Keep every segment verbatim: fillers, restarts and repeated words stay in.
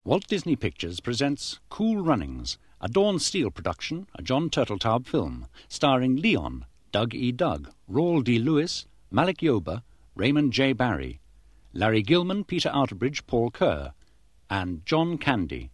Walt Disney Pictures presents Cool Runnings, a Dawn Steel production, a John Turteltaub film, starring Leon, Doug E. Doug, Raul D. Lewis, Malik Yoba, Raymond J. Barry, Larry Gilman, Peter Outerbridge, Paul Kerr, and John Candy.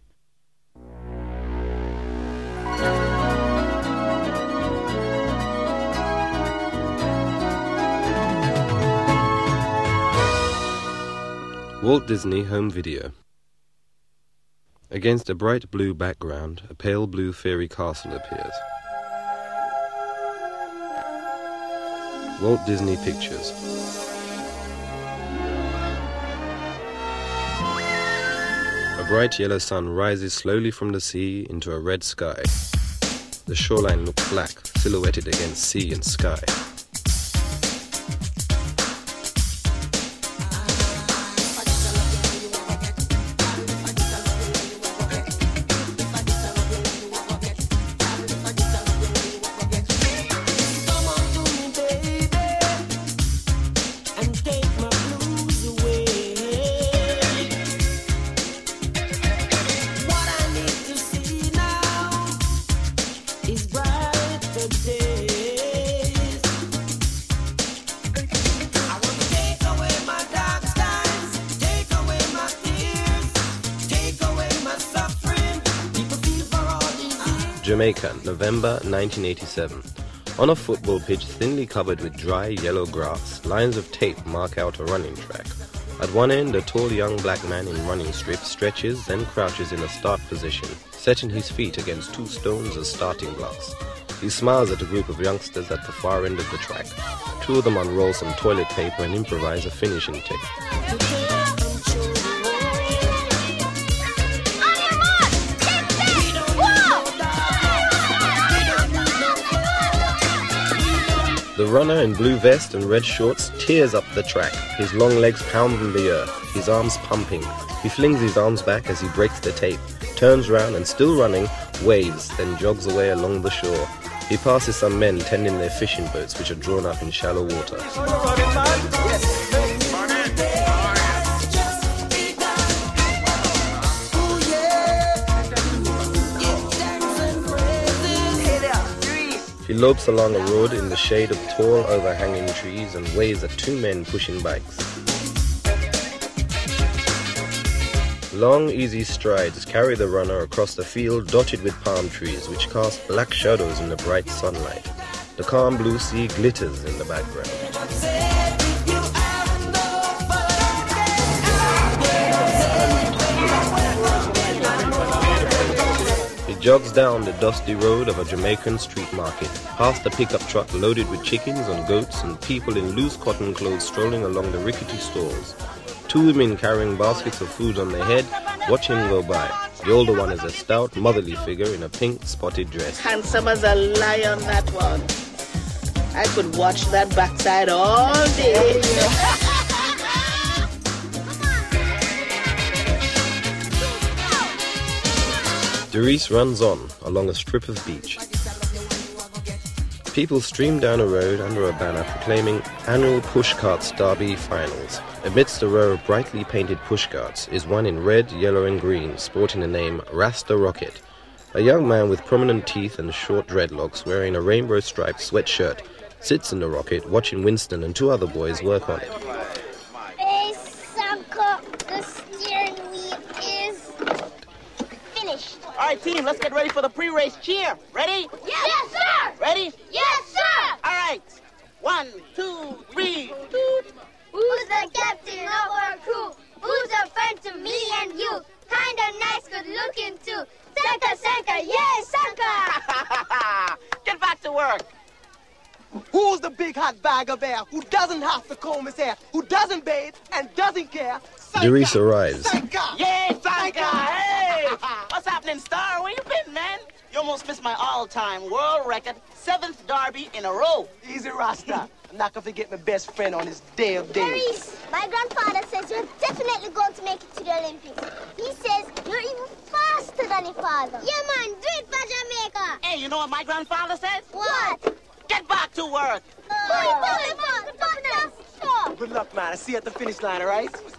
Walt Disney Home Video. Against a bright blue background, a pale blue fairy castle appears. Walt Disney Pictures. A bright yellow sun rises slowly from the sea into a red sky. The shoreline looks black, silhouetted against sea and sky. Jamaica, November nineteen eighty-seven. On a football pitch thinly covered with dry yellow grass, lines of tape mark out a running track. At one end, a tall young black man in running strips stretches, then crouches in a start position, setting his feet against two stones as starting blocks. He smiles at a group of youngsters at the far end of the track. Two of them unroll some toilet paper and improvise a finishing take. The runner in blue vest and red shorts tears up the track, his long legs pounding the earth, his arms pumping. He flings his arms back as he breaks the tape, turns round and, still running, waves, then jogs away along the shore. He passes some men tending their fishing boats which are drawn up in shallow water. He lopes along a road in the shade of tall overhanging trees and waves at two men pushing bikes. Long, easy strides carry the runner across the field dotted with palm trees which cast black shadows in the bright sunlight. The calm blue sea glitters in the background. He jogs down the dusty road of a Jamaican street market, past a pickup truck loaded with chickens and goats and people in loose cotton clothes strolling along the rickety stalls. Two women carrying baskets of food on their head watch him go by. The older one is a stout, motherly figure in a pink spotted dress. Handsome as a lion, that one. I could watch that backside all day. Doris runs on along a strip of beach. People stream down a road under a banner proclaiming annual pushcarts derby finals. Amidst a row of brightly painted pushcarts is one in red, yellow and green, sporting the name Rasta Rocket. A young man with prominent teeth and short dreadlocks wearing a rainbow-striped sweatshirt sits in the rocket watching Winston and two other boys work on it. Hey, Sanka, the steering wheel is finished. All right, team, let's get ready for the pre-race cheer. Ready? Yes, yes sir! Ready? Yes, sir! All right. One, two, three. Toot. Who's the captain of our crew? Who's a friend to me and you? Kinda nice, good looking too. Sanka, Sanka, yeah, Sanka! Get back to work. Who's the big hot bag of air who doesn't have to comb his hair, who doesn't bathe and doesn't care? Doris arrives. Sanka! Yeah, Sanka! Hey! What's happening, Star? Where you been, man? You almost missed my all-time world record, seventh derby in a row. Easy, Rasta. I'm not gonna forget my best friend on his day of days. Maurice, my grandfather says you're definitely going to make it to the Olympics. He says you're even faster than your father. Yeah, man, do it for Jamaica. Hey, you know what my grandfather says? What? Get back to work. Oh, Good luck, man. I see you at the finish line, all right?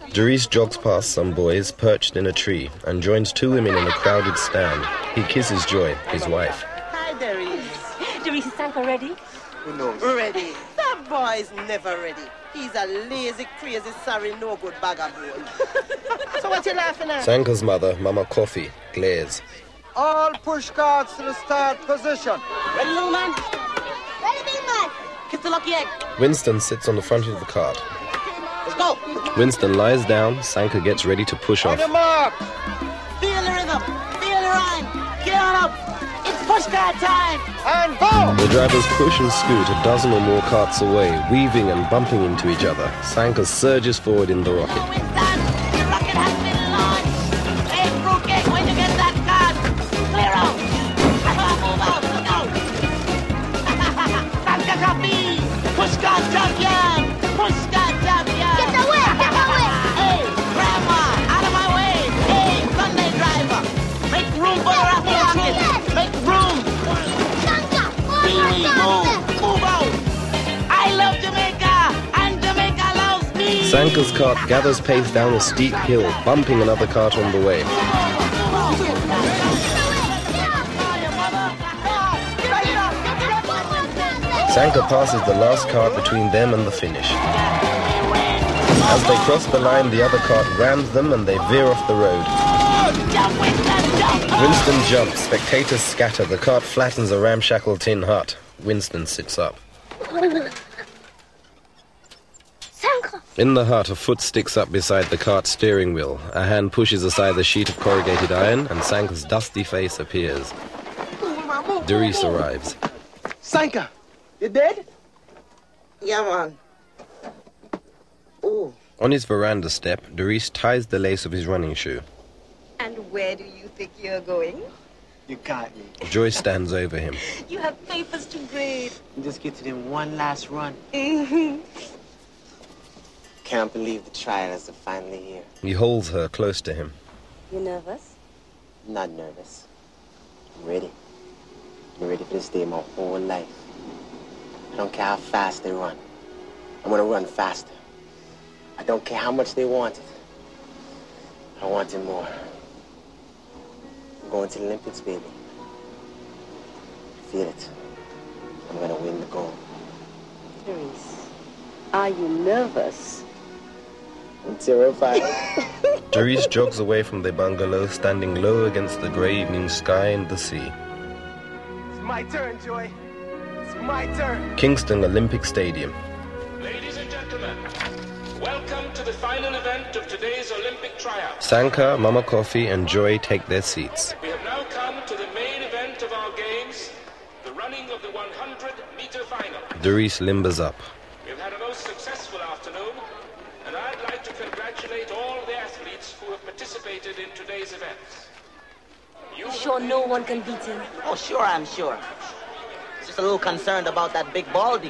Doris jogs past some boys perched in a tree and joins two women in a crowded stand. He kisses Joy, his wife. Hi, Doris. Doris, is Sanka ready? Who knows? Ready. That boy's never ready. He's a lazy, crazy, sorry, no good vagabond. So what you laughing at? Sanka's mother, Mama Coffee, glares. All push cards to the start position. Ready, little man? Ready, big man. Kiss the lucky egg. Winston sits on the front of the cart. Let's go. Winston lies down, Sanka gets ready to push On off. your mark. Feel the rhythm. Feel the rhyme. Get on up. It's push card time. And go. The drivers push and scoot a dozen or more carts away, weaving and bumping into each other. Sanka surges forward in the rocket. Winston, the rocket has been launched. Hey, fruitcake, when you get that card, clear out. Move out. Go. Sanka Coffee. Push card champion. Push card champion. Get away, get away. Hey, grandma, out of my way. Hey, Sunday driver. Make room for the rocket rocket. Make room. Sanka, Beanie, oh, move. Move out. I love Jamaica, and Jamaica loves me. Sanka's cart gathers pace down a steep hill, bumping another cart on the way. Sanka passes the last cart between them and the finish. As they cross the line, the other cart rams them and they veer off the road. Jump, Winston, jump. Winston jumps, spectators scatter, the cart flattens a ramshackle tin hut. Winston sits up. Sanka. In the hut, a foot sticks up beside the cart's steering wheel. A hand pushes aside the sheet of corrugated iron and Sanka's dusty face appears. Doris arrives. Sanka, you dead? Yeah, man. Oh. On his veranda step, Doris ties the lace of his running shoe. And where do you think you're going? You got me. Joy stands over him. You have papers to grade. Just get to them one last run. Mm-hmm. Can't believe the trials are finally here. He holds her close to him. You nervous? I'm not nervous. I'm ready. I'm ready for this day my whole life. I don't care how fast they run. I'm gonna run faster. I don't care how much they want it. I want it more. I'm going to the Olympics, baby. I feel it. I'm gonna win the gold. Doris, are you nervous? I'm terrified. Doris jogs away from their bungalow, standing low against the grey evening sky and the sea. It's my turn, Joy. It's my turn. Kingston Olympic Stadium. Ladies and gentlemen, welcome to the final event of today's Olympic tryouts. Sanka, Mama Coffee and Joy take their seats. We have now come to the main event of our games, the running of the one hundred meter final. Doris limbers up. We've had a most successful afternoon, and I'd like to congratulate all the athletes who have participated in today's events. You Sure no one can beat him. Oh, sure, I'm sure. Just a little concerned about that big baldy.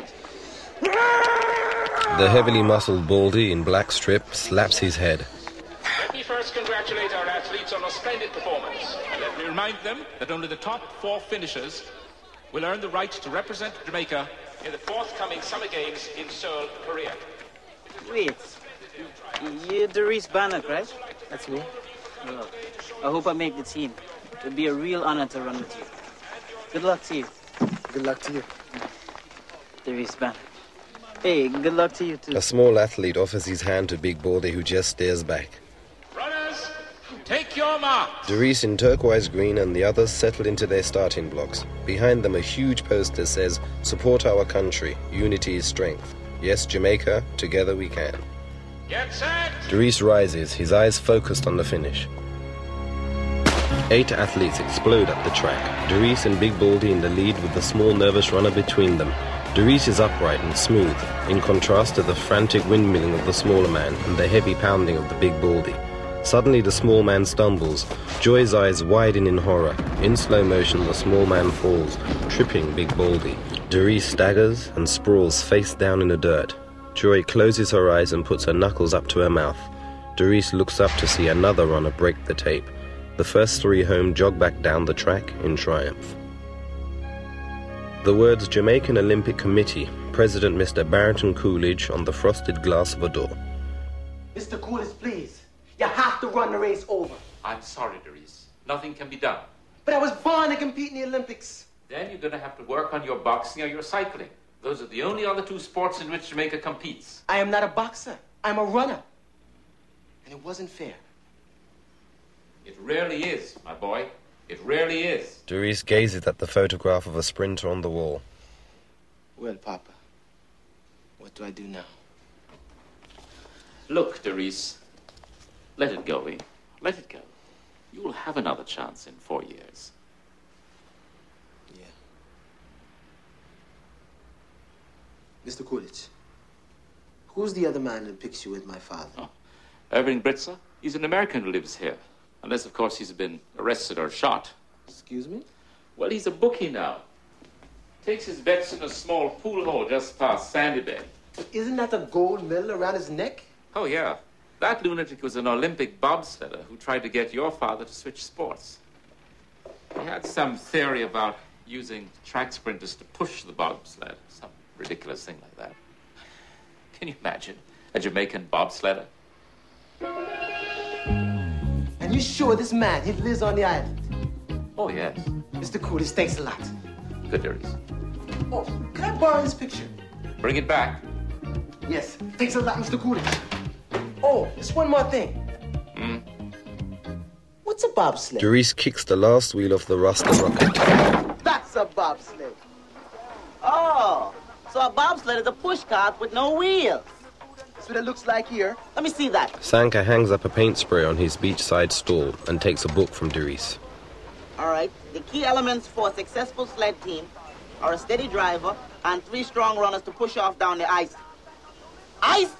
The heavily muscled baldy in black strip slaps his head. Let me first congratulate our athletes on a splendid performance. And let me remind them that only the top four finishers will earn the right to represent Jamaica in the forthcoming Summer Games in Seoul, Korea. Wait, you're Doris Bannock, right? That's me. Well, I hope I make the team. It would be a real honor to run with you. Good luck to you, Good luck to you. Doris Bannock. Hey, good luck to you too. A small athlete offers his hand to Big Baldy, who just stares back. Runners, take your marks. Doris in turquoise green and the others settle into their starting blocks. Behind them a huge poster says, "Support our country. Unity is strength. Yes, Jamaica, together we can." Get set. Doris rises, his eyes focused on the finish. Eight athletes explode up the track. Doris and Big Baldy in the lead with the small nervous runner between them. Doris is upright and smooth, in contrast to the frantic windmilling of the smaller man and the heavy pounding of the Big Baldy. Suddenly the small man stumbles. Joy's eyes widen in horror. In slow motion the small man falls, tripping Big Baldy. Doris staggers and sprawls face down in the dirt. Joy closes her eyes and puts her knuckles up to her mouth. Doris looks up to see another runner break the tape. The first three home jog back down the track in triumph. The words Jamaican Olympic Committee, President Mister Barrington Coolidge on the frosted glass of a door. Mister Coolidge, please. You have to run the race over. I'm sorry, Doris. Nothing can be done. But I was born to compete in the Olympics. Then you're going to have to work on your boxing or your cycling. Those are the only other two sports in which Jamaica competes. I am not a boxer. I'm a runner. And it wasn't fair. It rarely is, my boy. It rarely is. Doris gazes at the photograph of a sprinter on the wall. Well, Papa, what do I do now? Look, Doris, let it go, eh? Let it go. You will have another chance in four years. Yeah. Mister Coolidge, who's the other man that picks you with my father? Oh. Irving Britzer? He's an American who lives here. Unless, of course, he's been arrested or shot. Excuse me? Well, he's a bookie now. Takes his bets in a small pool hole just past Sandy Bay. But isn't that a gold medal around his neck? Oh, yeah. That lunatic was an Olympic bobsledder who tried to get your father to switch sports. He had some theory about using track sprinters to push the bobsled. Some ridiculous thing like that. Can you imagine a Jamaican bobsledder? And you sure this man, he lives on the island? Oh, yes. Mister Coolidge, thanks a lot. Good, Doris. Oh, can I borrow this picture? Bring it back. Yes, thanks a lot, Mister Coolidge. Oh, just one more thing. Hmm? What's a bobsled? Doris kicks the last wheel off the Rasta rocket. That's a bobsled. Oh, so a bobsled is a push cart with no wheels. That's what it looks like here. Let me see that. Sanka hangs up a paint spray on his beachside stall and takes a book from Doris. All right, the key elements for a successful sled team are a steady driver and three strong runners to push off down the ice. Ice!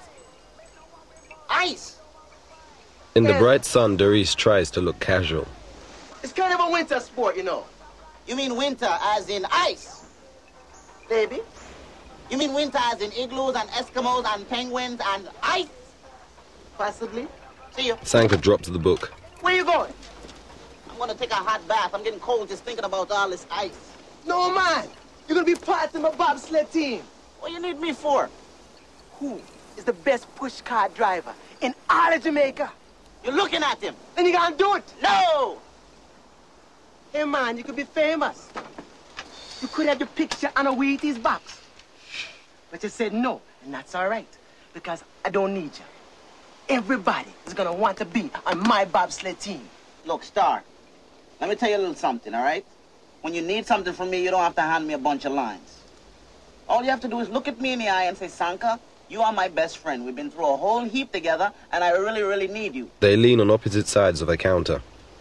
Ice! In the bright sun, Doris tries to look casual. It's kind of a winter sport, you know. You mean winter as in ice? Baby? You mean winter as in igloos and Eskimos and penguins and ice? Possibly. See you. Sanka drops the book. Where you going? I'm gonna take a hot bath. I'm getting cold just thinking about all this ice. No, man. You're gonna be part of my bobsled team. What you need me for? Who is the best push cart driver in all of Jamaica? You're looking at him. Then you gotta do it. No! Hey, man, you could be famous. You could have your picture on a Wheaties box. But you said no, and that's all right, because I don't need you. Everybody is gonna want to be on my bobsled team. Look, Star, let me tell you a little something, all right? When you need something from me, you don't have to hand me a bunch of lines. All you have to do is look at me in the eye and say, Sanka, you are my best friend. We've been through a whole heap together, and I really, really need you. They lean on opposite sides of a counter.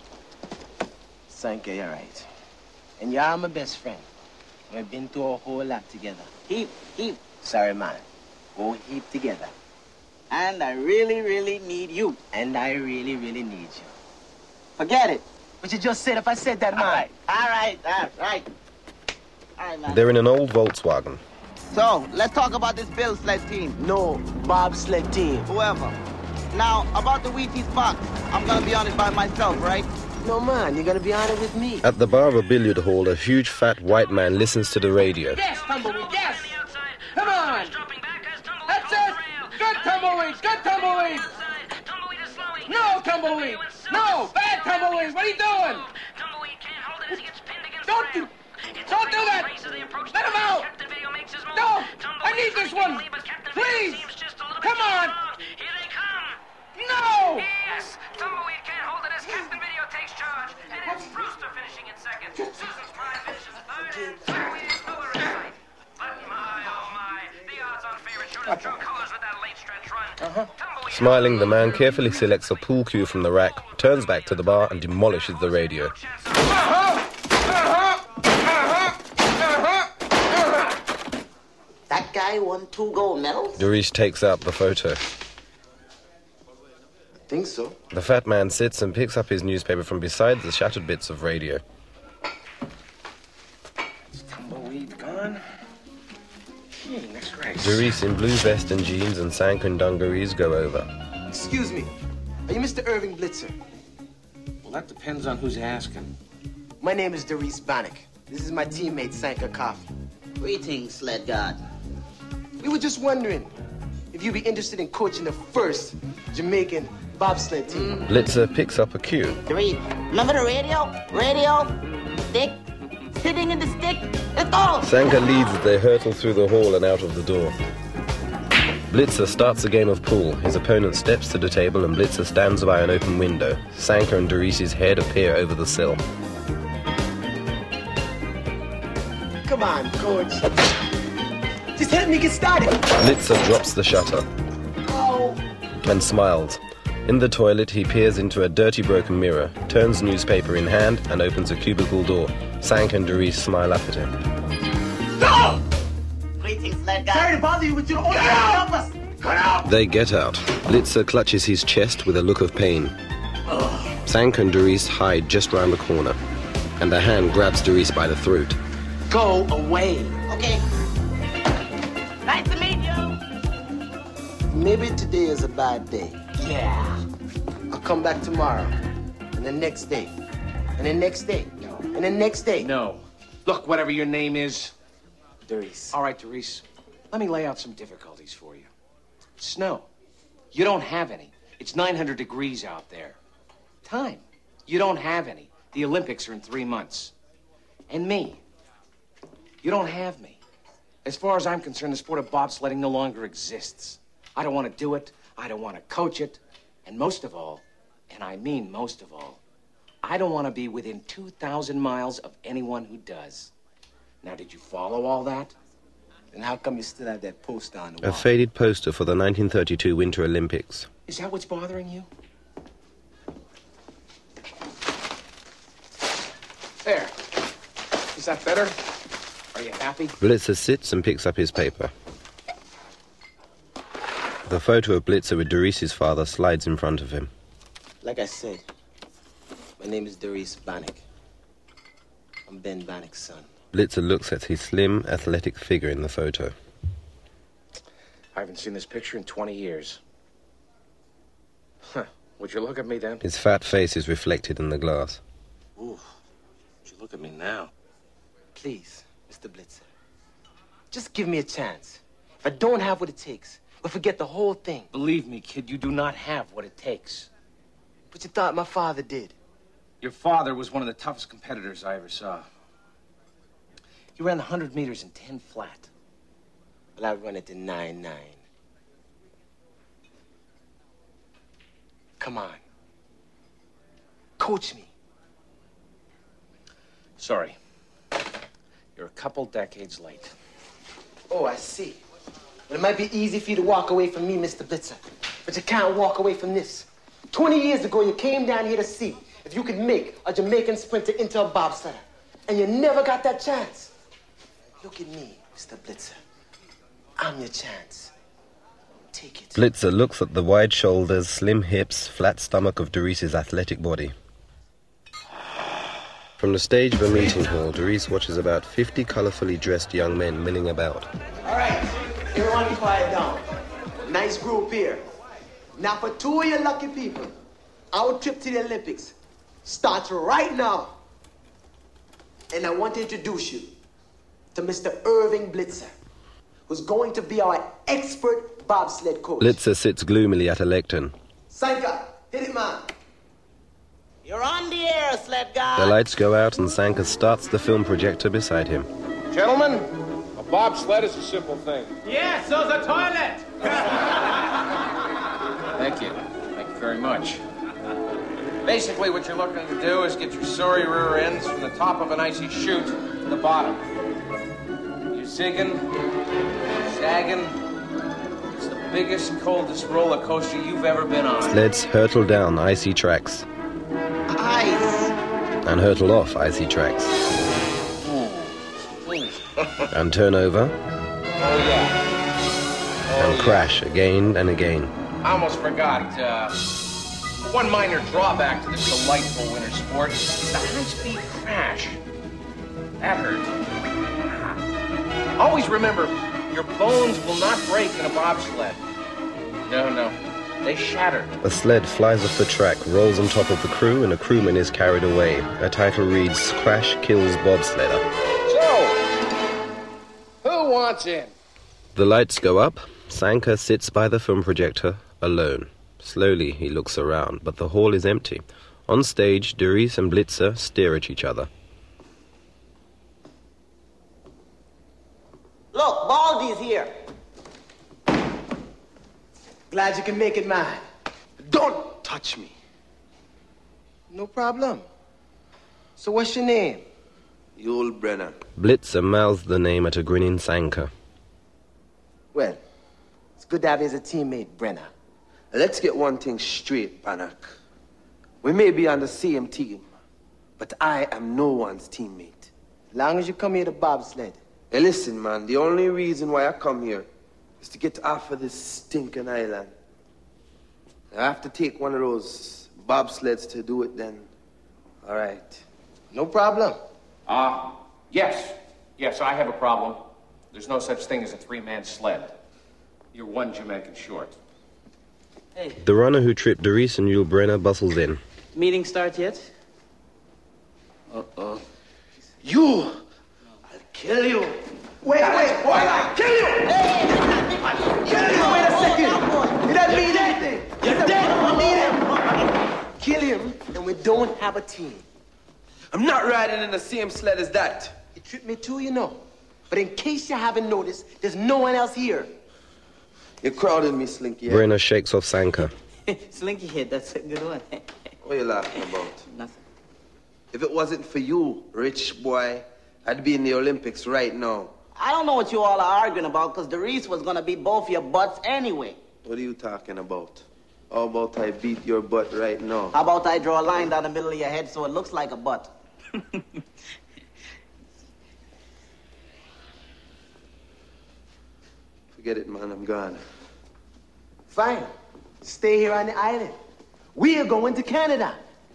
Sanka, you're right. And you are my best friend. We've been through a whole lot together. Heap, heap. Sorry, man. Whole heap together. And I really, really need you. And I really, really need you. Forget it. But you just said if I said that, man. All right, all right, all right. All right, man. They're in an old Volkswagen. So, let's talk about this Bill sled team. No, bobsled team. Whoever. Now, about the Wheaties box, I'm gonna be on it by myself, right? No, man, you're gonna be on it with me. At the bar of a billiard hall, a huge fat white man listens to the radio. Yes, tumbleweed, yes! Come on! That's it! Good tumbleweed, good tumbleweed! No tumbleweed! No! Bad tumbleweed! What are you doing? Don't do... Don't do that! Let him out! No! I need this one! Please! Come on! No! Yes! Tumbleweed can't hold it as Captain Video takes charge. And it's Brewster finishing in second. Susan's Pride finishes third. And Tumbleweed is nowhere in sight. But my, oh my, the odds-on favorite showed his true colors with that late stretch run. Uh-huh. Smiling, the man carefully selects a pool cue from the rack, turns back to the bar and demolishes the radio. That guy won two gold medals? Doris takes out the photo. I think so. The fat man sits and picks up his newspaper from beside the shattered bits of radio. Tumbleweed gone. Hey, that's right. Doris in blue vest and jeans and Sanka in dungarees go over. Excuse me. Are you Mister Irving Blitzer? Well, that depends on who's asking. My name is Doris Bannock. This is my teammate, Sanka Coffey. Greetings, sled god. We were just wondering if you'd be interested in coaching the first Jamaican bobsled team. Blitzer picks up a cue. Three. Remember the radio? Radio? Stick? Sitting in the stick? Let's go! Sanka leads as they hurtle through the hall and out of the door. Blitzer starts a game of pool. His opponent steps to the table and Blitzer stands by an open window. Sanka and Doris's head appear over the sill. Come on, coach. Just help me get started. Blitzer drops the shutter Oh. and smiles. In the toilet, he peers into a dirty broken mirror, turns newspaper in hand and opens a cubicle door. Sanka and Doris smile up at him. Stop! Greetings, sled guy. Sorry to bother you, but you don't help us. Cut out! They get out. Blitzer clutches his chest with a look of pain. Sanka and Doris hide just round the corner, and a hand grabs Doris by the throat. Go away. Okay. Nice to meet you. Maybe today is a bad day. Yeah. I'll come back tomorrow. And the next day. And the next day. And the next day. No. Look, whatever your name is. Doris. All right, Doris. Let me lay out some difficulties for you. Snow. You don't have any. It's nine hundred degrees out there. Time. You don't have any. The Olympics are in three months. And me. You don't have me. As far as I'm concerned, the sport of bobsledding no longer exists. I don't want to do it. I don't want to coach it. And most of all, and I mean most of all, I don't want to be within two thousand miles of anyone who does. Now, did you follow all that? And how come you still have that poster on the A wall? faded poster for the nineteen thirty-two Winter Olympics. Is that what's bothering you? There. Is that better? Are you happy? Blitzer sits and picks up his paper. The photo of Blitzer with Doris's father slides in front of him. Like I said, my name is Doris Bannock. I'm Ben Bannock's son. Blitzer looks at his slim, athletic figure in the photo. I haven't seen this picture in twenty years. Huh. Would you look at me then? His fat face is reflected in the glass. Ooh, would you look at me now? Please, Mister Blitzer. Just give me a chance. If I don't have what it takes, we'll forget the whole thing. Believe me, kid, you do not have what it takes. But you thought my father did. Your father was one of the toughest competitors I ever saw. He ran the one hundred meters in ten flat. Well, I run it in nine nine. Come on. Coach me. Sorry. You're a couple decades late. Oh, I see. Well, it might be easy for you to walk away from me, Mister Blitzer. But you can't walk away from this. Twenty years ago, you came down here to see if you could make a Jamaican sprinter into a bobsledder. And you never got that chance. Look at me, Mister Blitzer. I'm your chance. Take it. Blitzer looks at the wide shoulders, slim hips, flat stomach of Doris's athletic body. From the stage of a meeting hall, Doris watches about fifty colourfully dressed young men milling about. All right, everyone quiet down. Nice group here. Now for two of you lucky people, our trip to the Olympics starts right now. And I want to introduce you to Mister Irving Blitzer, who's going to be our expert bobsled coach. Blitzer sits gloomily at a lectern. Sanka, hit it, man. You're on the air, sled guy. The lights go out and Sanka starts the film projector beside him. Gentlemen, a bobsled is a simple thing. Yeah, so's a toilet. Thank you. Thank you very much. Basically, what you're looking to do is get your sorry rear ends from the top of an icy chute to the bottom. You're zigging, zagging. It's the biggest, coldest roller coaster you've ever been on. Sleds hurtle down icy tracks. Ice. And hurtle off icy tracks. And turn over. Oh, yeah. And crash again and again. I almost forgot. Uh, one minor drawback to this delightful winter sport is the high-speed crash. That hurt. Always remember, your bones will not break in a bobsled. No, no. They shatter. A sled flies off the track, rolls on top of the crew, and a crewman is carried away. A title reads, Crash Kills Bobsledder. So, who wants in? The lights go up, Sanka sits by the film projector, alone. Slowly he looks around, but the hall is empty. On stage, Derice and Blitzer stare at each other. Look, Baldy's here. Glad you can make it mine. Don't touch me. No problem. So what's your name? Yul Brenner. Blitzer mouths the name at a grinning Sanka. Well, it's good to have you as a teammate, Brenner. Let's get one thing straight, Panak. We may be on the same team, but I am no one's teammate. As long as you come here to bobsled. Hey, listen, man, the only reason why I come here is to get off of this stinking island. I have to take one of those bobsleds to do it then. All right. No problem. Uh, yes. Yes, I have a problem. There's no such thing as a three-man sled. You're one Jamaican short. Hey, The runner who tripped Derice and Yul Brenner bustles in. meeting start yet? Uh-uh. You! I'll kill you! Wait, wait, boy, I'll kill you! Kill you! Wait a second! It doesn't mean anything! You're dead! We need him! Kill him, and we don't have a team. I'm not riding in the same sled as that. You tripped me too, you know. But in case you haven't noticed, there's no one else here. You're crowding me, Slinky. Brenner shakes off Sanka. Slinky hit, that's a good one. What are you laughing about? Nothing. If it wasn't for you, rich boy, I'd be in the Olympics right now. I don't know what you all are arguing about, because Derice was going to beat both your butts anyway. What are you talking about? How about I beat your butt right now? How about I draw a line down the middle of your head so it looks like a butt? Forget it, man, I'm gone. Fine. Stay here on the island. We are going to Canada.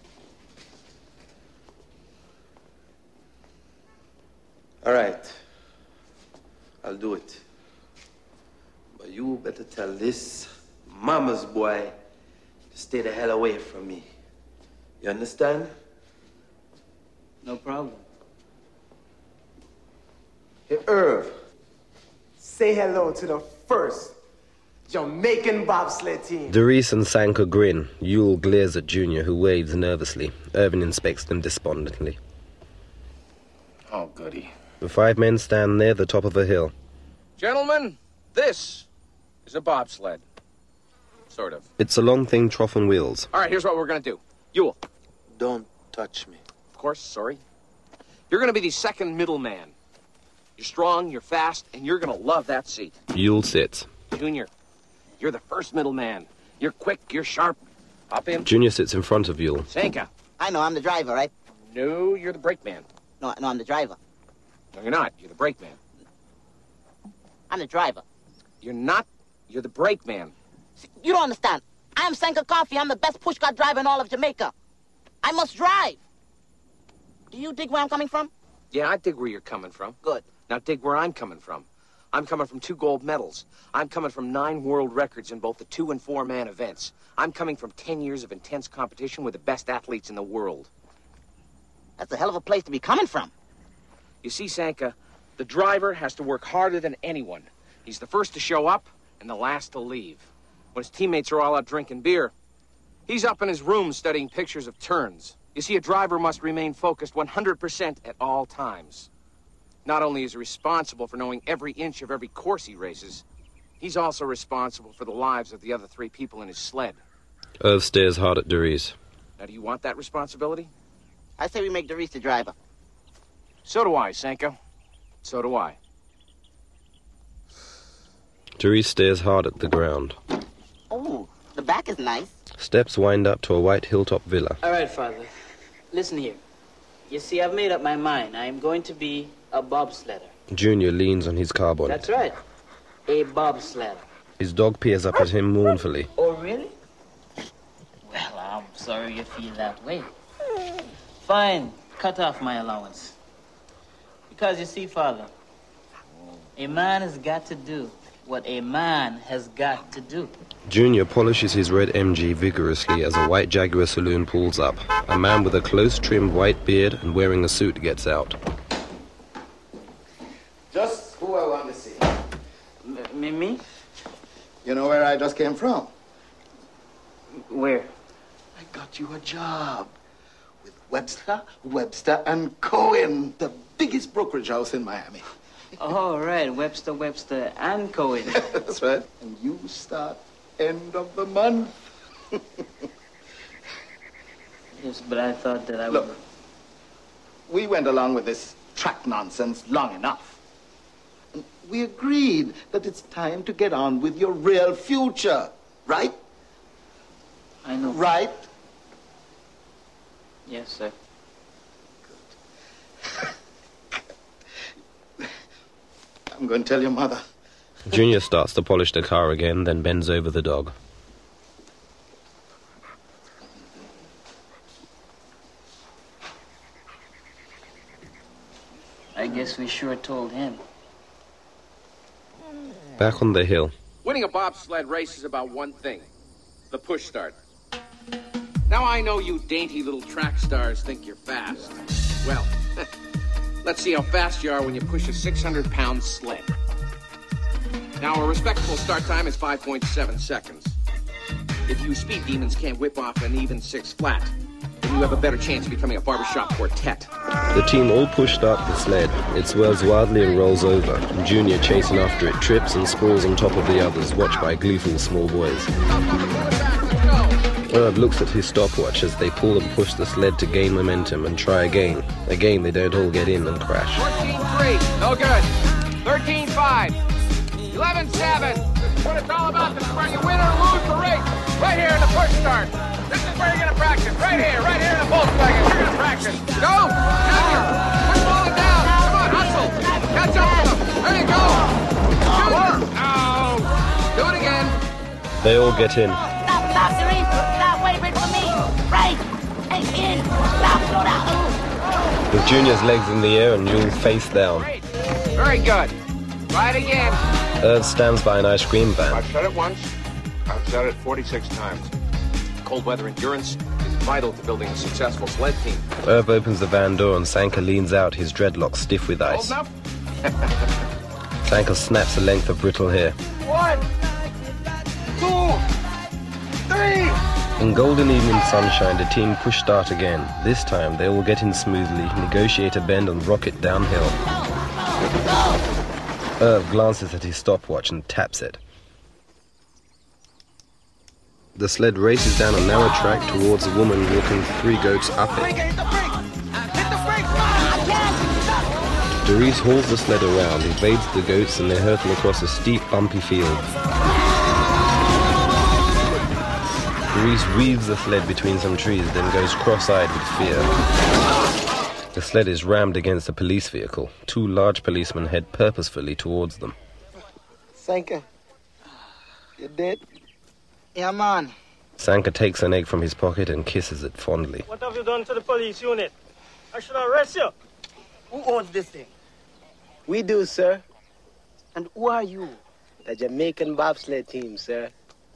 All right. I'll do it. But you better tell this mama's boy to stay the hell away from me. You understand? No problem. Hey, Irv. Say hello to the first Jamaican bobsled team. Derice and Sanka grin. Yul glares at Junior, who waves nervously. Irvin inspects them despondently. Oh, goody. The five men stand near the top of a hill. Gentlemen, this is a bobsled. Sort of. It's a long thing, trough and wheels. All right, here's what we're going to do. Yul. Don't touch me. Of course, sorry. You're going to be the second middleman. You're strong, you're fast, and you're going to love that seat. Yul sits. Junior, you're the first middleman. You're quick, you're sharp. Hop in. Junior sits in front of Yul. Sanka. I know, I'm the driver, right? No, you're the brake man. No, no, I'm the driver. No, you're not. You're the brake man. I'm the driver. You're not. You're the brake man. You don't understand. I'm Sanka Coffee. I'm the best pushcart driver in all of Jamaica. I must drive. Do you dig where I'm coming from? Yeah, I dig where you're coming from. Good. Now dig where I'm coming from. I'm coming from two gold medals. I'm coming from nine world records in both the two and four man events. I'm coming from ten years of intense competition with the best athletes in the world. That's a hell of a place to be coming from. You see, Sanka, the driver has to work harder than anyone. He's the first to show up and the last to leave. When his teammates are all out drinking beer, he's up in his room studying pictures of turns. You see, a driver must remain focused one hundred percent at all times. Not only is he responsible for knowing every inch of every course he races, he's also responsible for the lives of the other three people in his sled. Irv stares hard at Derice. Now, do you want that responsibility? I say we make Derice the driver. So do I, Sanka. So do I. Derice stares hard at the ground. Oh, the back is nice. Steps wind up to a white hilltop villa. All right, Father. Listen here. You see, I've made up my mind. I'm going to be a bobsledder. Junior leans on his car bonnet. That's right. A bobsledder. His dog peers up at him mournfully. Oh, really? Well, I'm sorry you feel that way. Fine. Cut off my allowance. Because you see, Father, a man has got to do what a man has got to do. Junior polishes his red M G vigorously as a white Jaguar saloon pulls up. A man with a close-trimmed white beard and wearing a suit gets out. Just who I want to see. M- me? You know where I just came from? Where? I got you a job with Webster, Webster and Cohen, the biggest brokerage house in Miami. Oh, right. Webster, Webster and Cohen. That's right. And you start end of the month. Yes, but I thought that I would... Look, we went along with this track nonsense long enough. We agreed that it's time to get on with your real future, right? I know. Right? Yes, sir. I'm going to tell your mother. Junior starts to polish the car again, then bends over the dog. I guess we sure told him. Back on the hill. Winning a bobsled race is about one thing. The push start. Now I know you dainty little track stars think you're fast. Well, let's see how fast you are when you push a six hundred pound sled. Now, a respectable start time is five point seven seconds. If you speed demons can't whip off an even six flat, then you have a better chance of becoming a barbershop quartet. The team all push start the sled. It swirls wildly and rolls over. Junior, chasing after it, trips and sprawls on top of the others, watched by gleeful small boys. Herb looks at his stopwatch as they pull and push the sled to gain momentum and try again. Again, they don't all get in and crash. fourteen three, no good. thirteen five. eleven seven. What it's all about, this is where you win or lose the race. Right here in the push start. This is where you're going to practice. Right here, right here in the Volkswagen. You're going to practice. Go! Junior! Quit falling down. Come on, hustle. Catch up with them. There you go. Junior! Oh. Do it again. They all get in. Stop, stop, Therese. Stop, wait, wait for me. Right. And in. Stop, slow down. With Junior's legs in the air and Yule face down. Great. Very good. Try it again. Herb stands by an ice cream van. I've said it once. I've said it forty-six times. Cold weather endurance is vital to building a successful sled team. Herb opens the van door and Sanka leans out, his dreadlocks stiff with ice. Cold enough? Sanka snaps a length of brittle hair. One, two, three. In golden evening sunshine, the team push start again. This time, they all get in smoothly, negotiate a bend and rocket downhill. Herb glances at his stopwatch and taps it. The sled races down a narrow track towards a woman walking three goats up it. Doris hauls the sled around, evades the goats, and they hurtle across a steep, bumpy field. Doris weaves the sled between some trees, then goes cross-eyed with fear. The sled is rammed against a police vehicle. Two large policemen head purposefully towards them. Sanka, you dead? Yeah, man. Sanka takes an egg from his pocket and kisses it fondly. What have you done to the police unit? I should arrest you. Who owns this thing? We do, sir. And who are you? The Jamaican bobsled team, sir.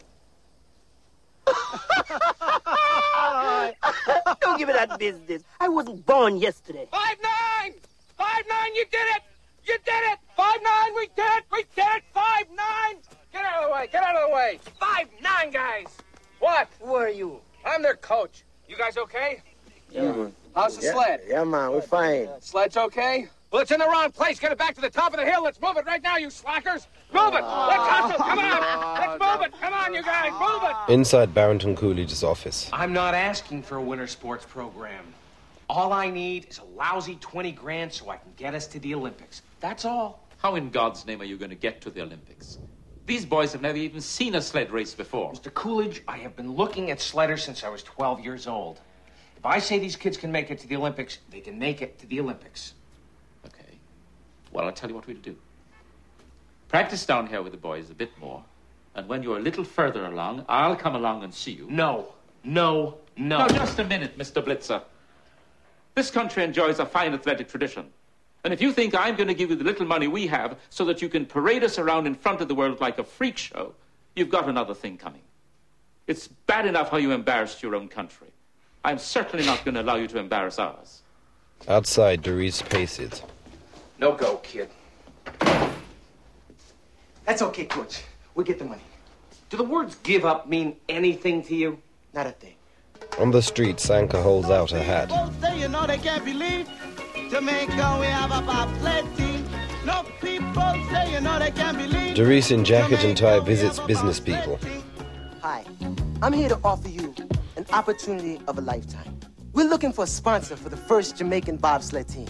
Don't give me that business. I wasn't born yesterday. Five nine! Five nine, you did it! You did it! Five nine, we did it! We did it! Five nine! Get out of the way! Get out of the way! Five nine, guys! What? Who are you? I'm their coach. You guys okay? Yeah, man. How's the yeah, sled? Yeah, man, we're fine. Sled's okay? Well, it's in the wrong place. Get it back to the top of the hill. Let's move it right now, you slackers. Move it. Let's hustle. Come on. Let's move it. Come on, you guys. Move it. Inside Barrington Coolidge's office. I'm not asking for a winter sports program. All I need is a lousy twenty grand so I can get us to the Olympics. That's all. How in God's name are you going to get to the Olympics? These boys have never even seen a sled race before. Mister Coolidge, I have been looking at sledders since I was twelve years old. If I say these kids can make it to the Olympics, they can make it to the Olympics. Okay. Well, I'll tell you what we'll do. Practice down here with the boys a bit more, and when you're a little further along, I'll come along and see you. No. No. No. Now, just a minute, Mister Blitzer. This country enjoys a fine athletic tradition. And if you think I'm going to give you the little money we have so that you can parade us around in front of the world like a freak show, you've got another thing coming. It's bad enough how you embarrassed your own country. I'm certainly not going to allow you to embarrass ours. Outside, Doris paces. No go, kid. That's okay, Coach. We'll get the money. Do the words give up mean anything to you? Not a thing. On the street, Sanka holds out her hat. People say, you know, they can't believe Jamaica, we have a bobsled team. No people say, you know, they can't believe. Doris in jacket and tie visits business people. Hi, I'm here to offer you an opportunity of a lifetime. We're looking for a sponsor for the first Jamaican bobsled team.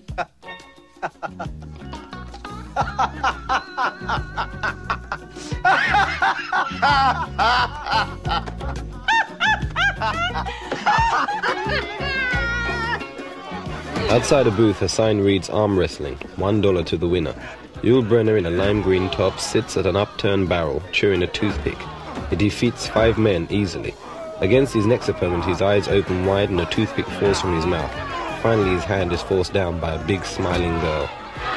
Outside a booth, a sign reads arm wrestling, one dollar to the winner. Yul Brenner in a lime green top sits at an upturned barrel, chewing a toothpick. He defeats five men easily. Against his next opponent, his eyes open wide and a toothpick falls from his mouth. Finally, his hand is forced down by a big smiling girl.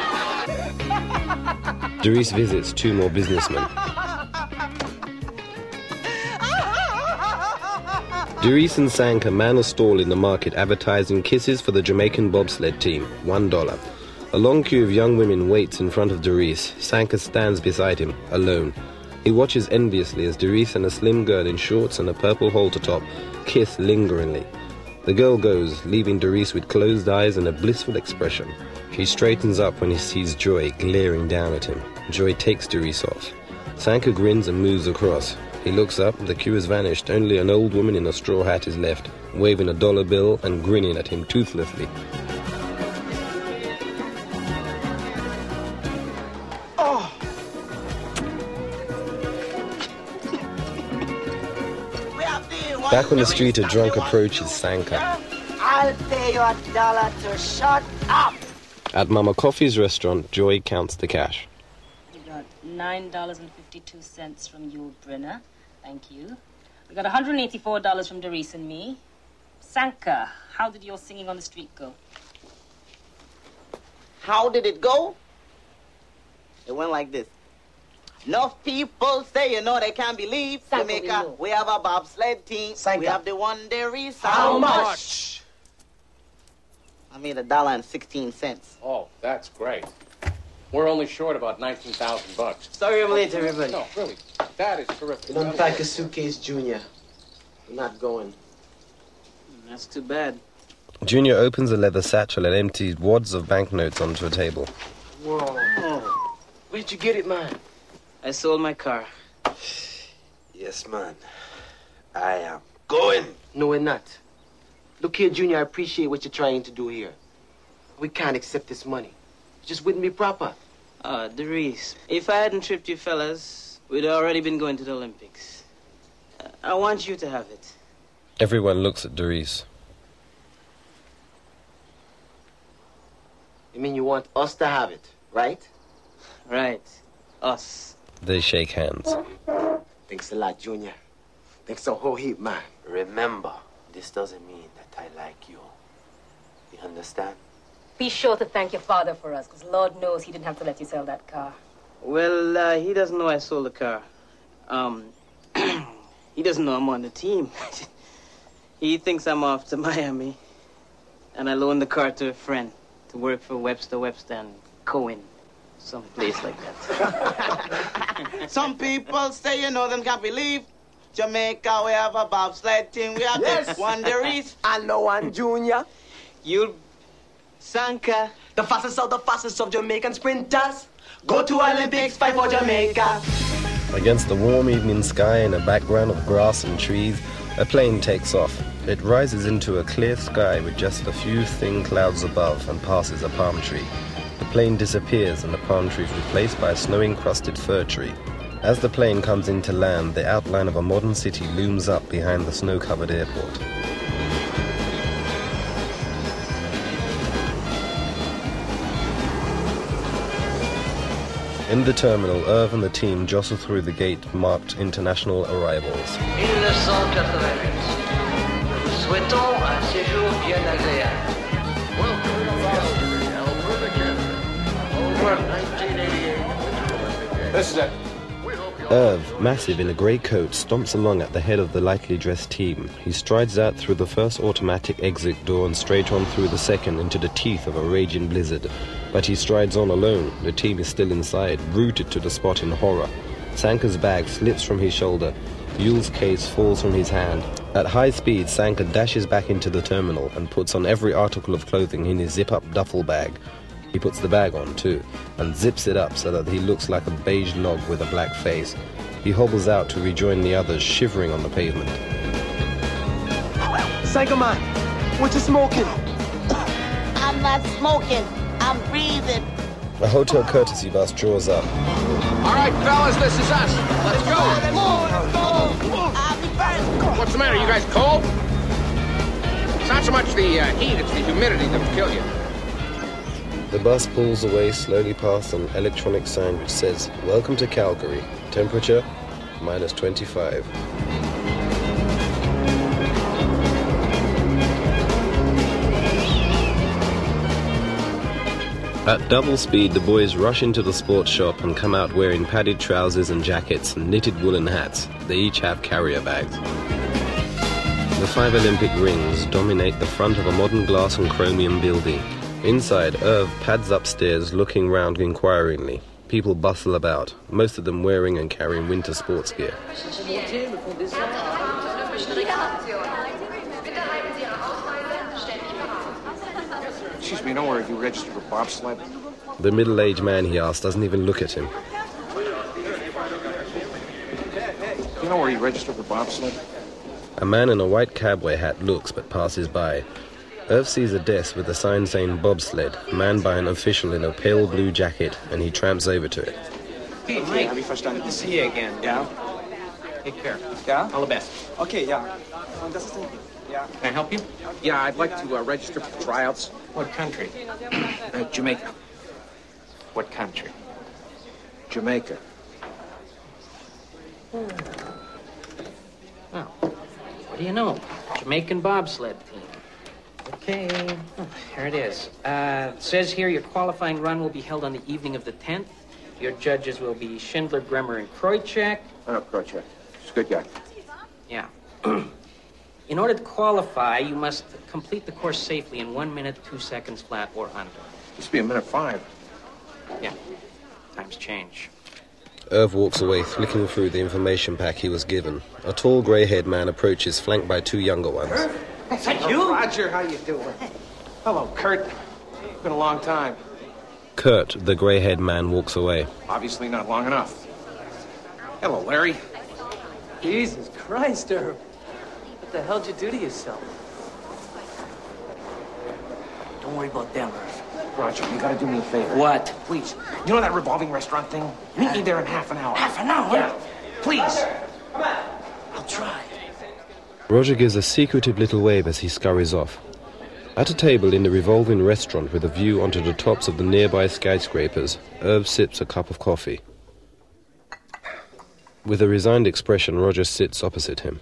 Doris visits two more businessmen. Doris and Sanka man a stall in the market advertising kisses for the Jamaican bobsled team, one dollar. A long queue of young women waits in front of Doris. Sanka stands beside him, alone. He watches enviously as Doris and a slim girl in shorts and a purple halter top kiss lingeringly. The girl goes, leaving Doris with closed eyes and a blissful expression. He straightens up when he sees Joy glaring down at him. Joy takes Doris off. Sanka grins and moves across. He looks up, the queue has vanished. Only an old woman in a straw hat is left, waving a dollar bill and grinning at him toothlessly. Oh! Back on the street, a drunk approaches Sanka. I'll pay you a dollar to shut up! At Mama Coffee's restaurant, Joy counts the cash. We got nine dollars and fifty-two cents from Yul Brenner. Thank you. We got one hundred eighty-four dollars from Doris and me. Sanka, how did your singing on the street go? How did it go? It went like this. Enough people say, you know, they can't believe Sanka, Jamaica, we we have a bobsled team. Sanka. We have the one Doris. How much? I made a dollar and sixteen cents. Oh, that's great. We're only short about nineteen thousand bucks. Sorry I'm late, everybody. No, really, that is terrific. Don't pack a suitcase, Junior. I'm not going. That's too bad. Junior opens a leather satchel and empties wads of banknotes onto a table. Whoa. Oh, Where'd you get it, man? I sold my car. Yes, man. I am going. No, we're not. Look here, Junior, I appreciate what you're trying to do here. We can't accept this money. It just wouldn't be proper. Ah, uh, Doris, if I hadn't tripped you fellas, we'd already been going to the Olympics. Uh, I want you to have it. Everyone looks at Doris. You mean you want us to have it, right? Right. Us. They shake hands. Thanks a lot, Junior. Thanks a whole heap, man. Remember, this doesn't mean that I like you. You understand? Be sure to thank your father for us, because Lord knows he didn't have to let you sell that car. Well, uh, he doesn't know I sold the car. Um, he doesn't know I'm on the team. He thinks I'm off to Miami. And I loaned the car to a friend to work for Webster, Webster and Cohen. Some place like that. Some people say, you know, them can't believe Jamaica, we have a bobsled team. We have Yes. the one Doris. I know one, Junior. You'll... Sanka. The fastest of the fastest of Jamaican sprinters. Go to Olympics, fight for Jamaica. Against the warm evening sky and a background of grass and trees, a plane takes off. It rises into a clear sky with just a few thin clouds above and passes a palm tree. The plane disappears and the palm tree is replaced by a snow-encrusted fir tree. As the plane comes into land, the outline of a modern city looms up behind the snow-covered airport. In the terminal, Irv and the team jostle through the gate marked international arrivals. mille neuf cent quatre-vingt-huit. Nous vous souhaitons un séjour bien agréable. Over nineteen eighty-eight. This is it. Irv, massive in a grey coat, stomps along at the head of the lightly dressed team. He strides out through the first automatic exit door and straight on through the second into the teeth of a raging blizzard. But he strides on alone. The team is still inside, rooted to the spot in horror. Sanka's bag slips from his shoulder. Yule's case falls from his hand. At high speed, Sanka dashes back into the terminal and puts on every article of clothing in his zip-up duffel bag. He puts the bag on, too, and zips it up so that he looks like a beige log with a black face. He hobbles out to rejoin the others, shivering on the pavement. Sanka man, what you smoking? I'm not smoking. I'm breathing. A hotel courtesy bus draws up. All right, fellas, this is us. Let's go. What's the matter? You guys cold? It's not so much the uh, heat, it's the humidity that'll kill you. The bus pulls away slowly past an electronic sign which says, "Welcome to Calgary. Temperature, minus twenty-five." At double speed, the boys rush into the sports shop and come out wearing padded trousers and jackets and knitted woolen hats. They each have carrier bags. The five Olympic rings dominate the front of a modern glass and chromium building. Inside, Irv pads upstairs, looking round inquiringly. People bustle about, most of them wearing and carrying winter sports gear. Excuse me, don't worry, you registered for bobsled? The middle-aged man he asks doesn't even look at him. You know where you registered for bobsled? A man in a white cowboy hat looks but passes by. Irv sees a desk with a sign saying bobsled, manned by an official in a pale blue jacket, and he tramps over to it. Hey, Mike, happy first time to see you again. Yeah? Take care. Yeah? All the best. Okay, yeah. Um, das ist ein, yeah. Can I help you? Yeah, I'd like to uh, register for tryouts. What country? Uh, Jamaica. What country? Jamaica. Oh, what do you know? Jamaican bobsled team. Okay, oh, here it is. Uh, it says here your qualifying run will be held on the evening of the tenth. Your judges will be Schindler, Bremer, and Krojcek. Oh, Krojcek. He's a good guy. Yeah. In order to qualify, you must complete the course safely in one minute, two seconds flat or under. Used to be a minute five. Yeah. Times change. Irv walks away, flicking through the information pack he was given. A tall, grey-haired man approaches, flanked by two younger ones. Is that you? Roger, how you doing? Hello, Kurt. Been a long time. Kurt, the grey-haired man, walks away. Obviously not long enough. Hello, Larry. Jesus Christ, Irv. What the hell'd you do to yourself? Don't worry about them, Irv. Roger, you gotta do me a favor. What? Please. You know that revolving restaurant thing? Meet me there in half an hour. Half an hour? Yeah. Please. I'll try. Roger gives a secretive little wave as he scurries off. At a table in the revolving restaurant with a view onto the tops of the nearby skyscrapers, Irv sips a cup of coffee. With a resigned expression, Roger sits opposite him.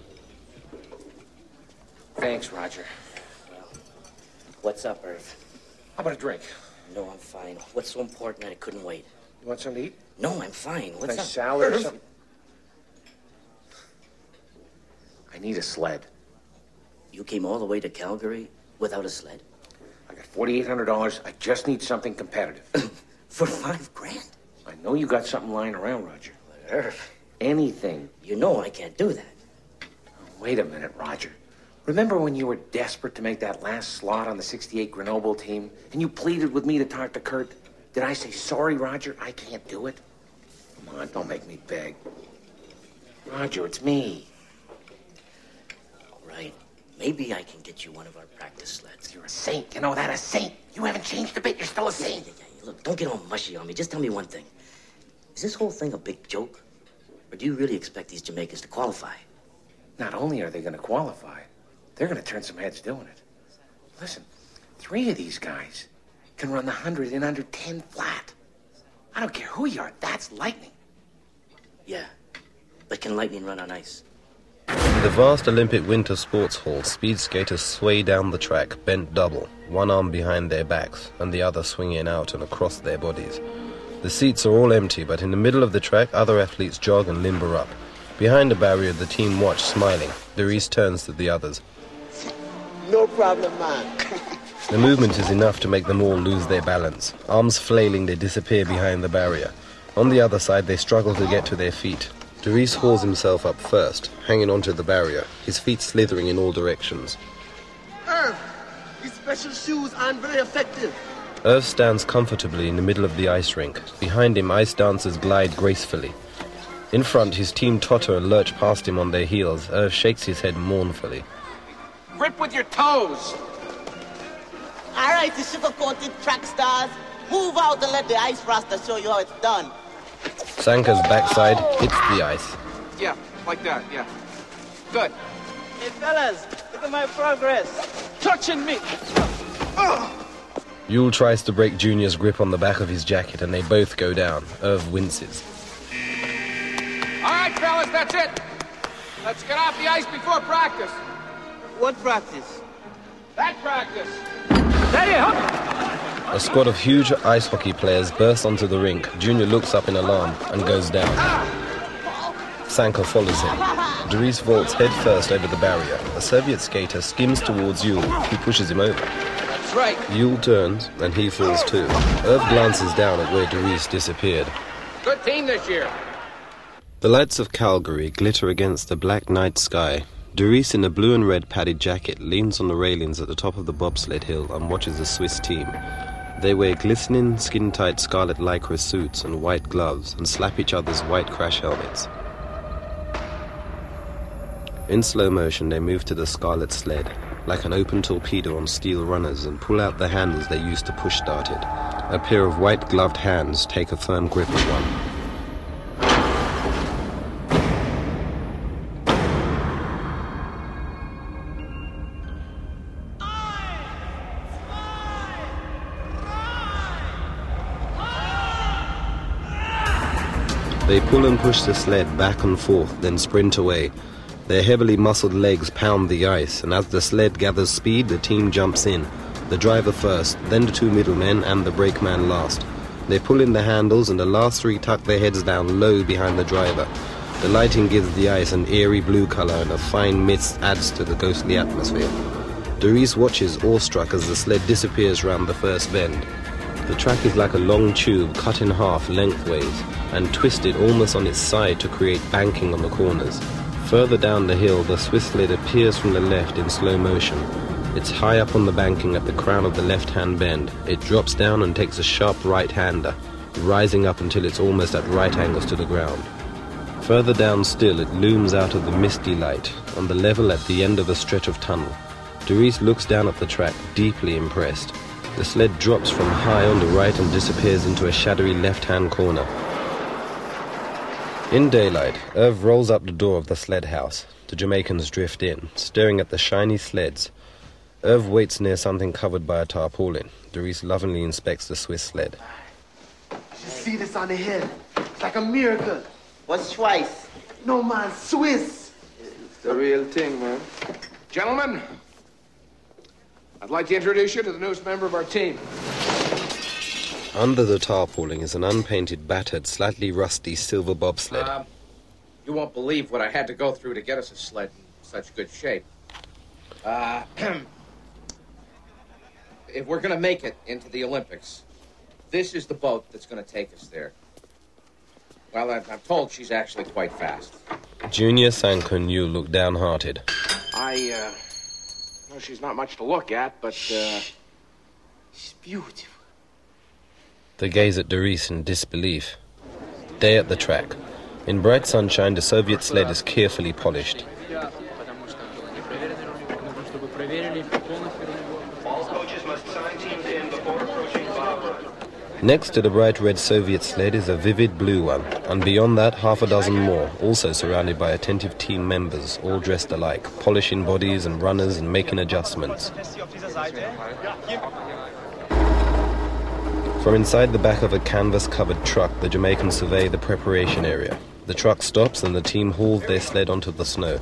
Thanks, Roger. What's up, Irv? How about a drink? No, I'm fine. What's so important that I couldn't wait? You want something to eat? No, I'm fine. What's nice up? salad or something? I need a sled. You came all the way to Calgary without a sled? I got forty-eight hundred dollars. I just need something competitive. For five grand? I know you got something lying around, Roger. But Irv, anything. You know I can't do that. Wait a minute, Roger. Remember when you were desperate to make that last slot on the sixty-eight Grenoble team, and you pleaded with me to talk to Kurt? Did I say, sorry, Roger, I can't do it? Come on, don't make me beg. Roger, it's me. All right. Maybe I can get you one of our practice sleds. You're a saint. You know that? A saint. You haven't changed a bit. You're still a saint. Yeah, yeah, yeah. Look, don't get all mushy on me. Just tell me one thing. Is this whole thing a big joke? Or do you really expect these Jamaicans to qualify? Not only are they going to qualify, they're going to turn some heads doing it. Listen, three of these guys can run the hundred in under ten flat. I don't care who you are. That's lightning. Yeah, but can lightning run on ice? In the vast Olympic Winter Sports Hall, speed skaters sway down the track, bent double, one arm behind their backs and the other swinging out and across their bodies. The seats are all empty, but in the middle of the track, other athletes jog and limber up. Behind the barrier, the team watch, smiling. Derice turns to the others. No problem, man. The movement is enough to make them all lose their balance. Arms flailing, they disappear behind the barrier. On the other side, they struggle to get to their feet. Derice hauls himself up first, hanging onto the barrier, his feet slithering in all directions. Irv, these special shoes aren't very effective. Irv stands comfortably in the middle of the ice rink. Behind him, ice dancers glide gracefully. In front, his team totter and lurch past him on their heels. Irv shakes his head mournfully. Grip with your toes. All right, the sugar-coated track stars. Move out and let the ice rasta show you how it's done. Sanka's backside hits the ice. Yeah, like that, yeah. Good. Hey, fellas, look at my progress. Touching me. Yule tries to break Junior's grip on the back of his jacket, and they both go down. Irv winces. All right, fellas, that's it. Let's get off the ice before practice. What practice? That practice. A squad of huge ice hockey players burst onto the rink. Junior looks up in alarm and goes down. Sanka follows him. Derice vaults head first over the barrier. A Soviet skater skims towards Yule, who pushes him over. That's right. Yule turns, and he falls too. Irv glances down at where Derice disappeared. Good team this year. The lights of Calgary glitter against the black night sky. Derice, in a blue and red padded jacket, leans on the railings at the top of the bobsled hill and watches the Swiss team. They wear glistening, skin-tight scarlet lycra suits and white gloves and slap each other's white crash helmets. In slow motion, they move to the scarlet sled, like an open torpedo on steel runners, and pull out the handles they used to push start it. A pair of white-gloved hands take a firm grip of one. They pull and push the sled back and forth, then sprint away. Their heavily muscled legs pound the ice, and as the sled gathers speed, the team jumps in. The driver first, then the two middlemen, and the brakeman last. They pull in the handles, and the last three tuck their heads down low behind the driver. The lighting gives the ice an eerie blue color, and a fine mist adds to the ghostly atmosphere. Derice watches awestruck as the sled disappears round the first bend. The track is like a long tube cut in half lengthways and twisted almost on its side to create banking on the corners. Further down the hill, the Swiss sled appears from the left in slow motion. It's high up on the banking at the crown of the left-hand bend. It drops down and takes a sharp right-hander, rising up until it's almost at right angles to the ground. Further down still, it looms out of the misty light, on the level at the end of a stretch of tunnel. Derice looks down at the track, deeply impressed. The sled drops from high on the right and disappears into a shadowy left-hand corner. In daylight, Irv rolls up the door of the sled house. The Jamaicans drift in, staring at the shiny sleds. Irv waits near something covered by a tarpaulin. Derice lovingly inspects the Swiss sled. You see this on the hill? It's like a miracle. What's twice? No, man, Swiss. It's the real thing, man. Gentlemen, I'd like to introduce you to the newest member of our team. Under the tarpaulin is an unpainted, battered, slightly rusty silver bobsled. Um, you won't believe what I had to go through to get us a sled in such good shape. Uh, if we're going to make it into the Olympics, this is the boat that's going to take us there. Well, I'm, I'm told she's actually quite fast. Junior, Sanka, and Yule look downhearted. I, uh... Well, she's not much to look at, but, uh... she's beautiful. They gaze at Derice in disbelief. Day at the track. In bright sunshine, the Soviet sled is carefully polished. Next to the bright red Soviet sled is a vivid blue one, and beyond that half a dozen more, also surrounded by attentive team members, all dressed alike, polishing bodies and runners and making adjustments. From inside the back of a canvas-covered truck, the Jamaicans survey the preparation area. The truck stops and the team hauls their sled onto the snow.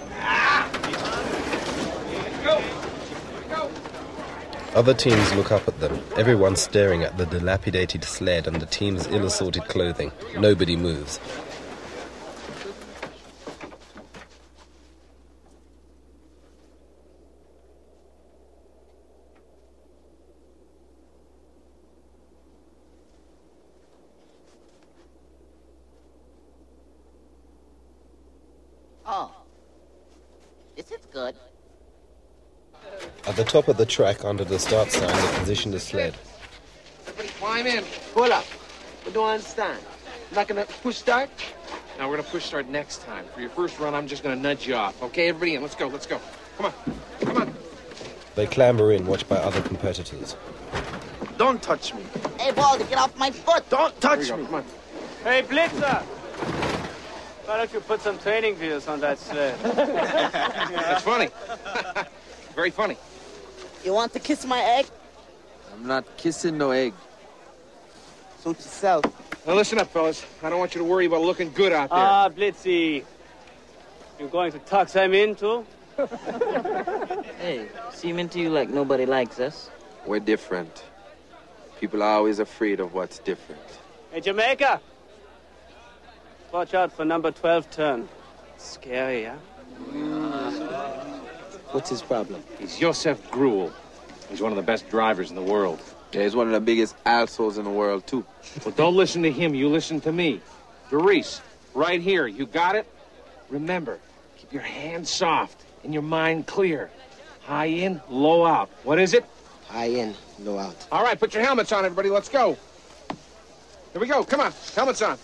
Other teams look up at them, everyone staring at the dilapidated sled and the team's ill-assorted clothing. Nobody moves. Oh. This is good. At the top of the track, under the start sign, they positioned a sled. Everybody climb in. Hold up. I don't understand. I'm not gonna push start? Now, we're gonna push start next time. For your first run, I'm just gonna nudge you off. Okay, everybody in. Let's go, let's go. Come on, come on. They clamber in, watched by other competitors. Don't touch me. Hey, Baldy, get off my foot. Don't touch Go, me. come on. Hey, Blitzer! Why don't you put some training wheels on that sled? That's funny. Very funny. You want to kiss my egg? I'm not kissing no egg. Suit yourself. Now, listen up, fellas. I don't want you to worry about looking good out there. Ah, Blitzy. You're going to tuck them in, too? Hey, seeming to you like nobody likes us. We're different. People are always afraid of what's different. Hey, Jamaica! Watch out for number twelve turn. Scary, huh? What's his problem? He's Joseph Gruel. He's one of the best drivers in the world. Yeah, he's one of the biggest assholes in the world, too. Well, don't listen to him. You listen to me. Doris, right here. You got it? Remember, keep your hands soft and your mind clear. High in, low out. What is it? High in, low out. All right, put your helmets on, everybody. Let's go. Here we go. Come on. Helmets on.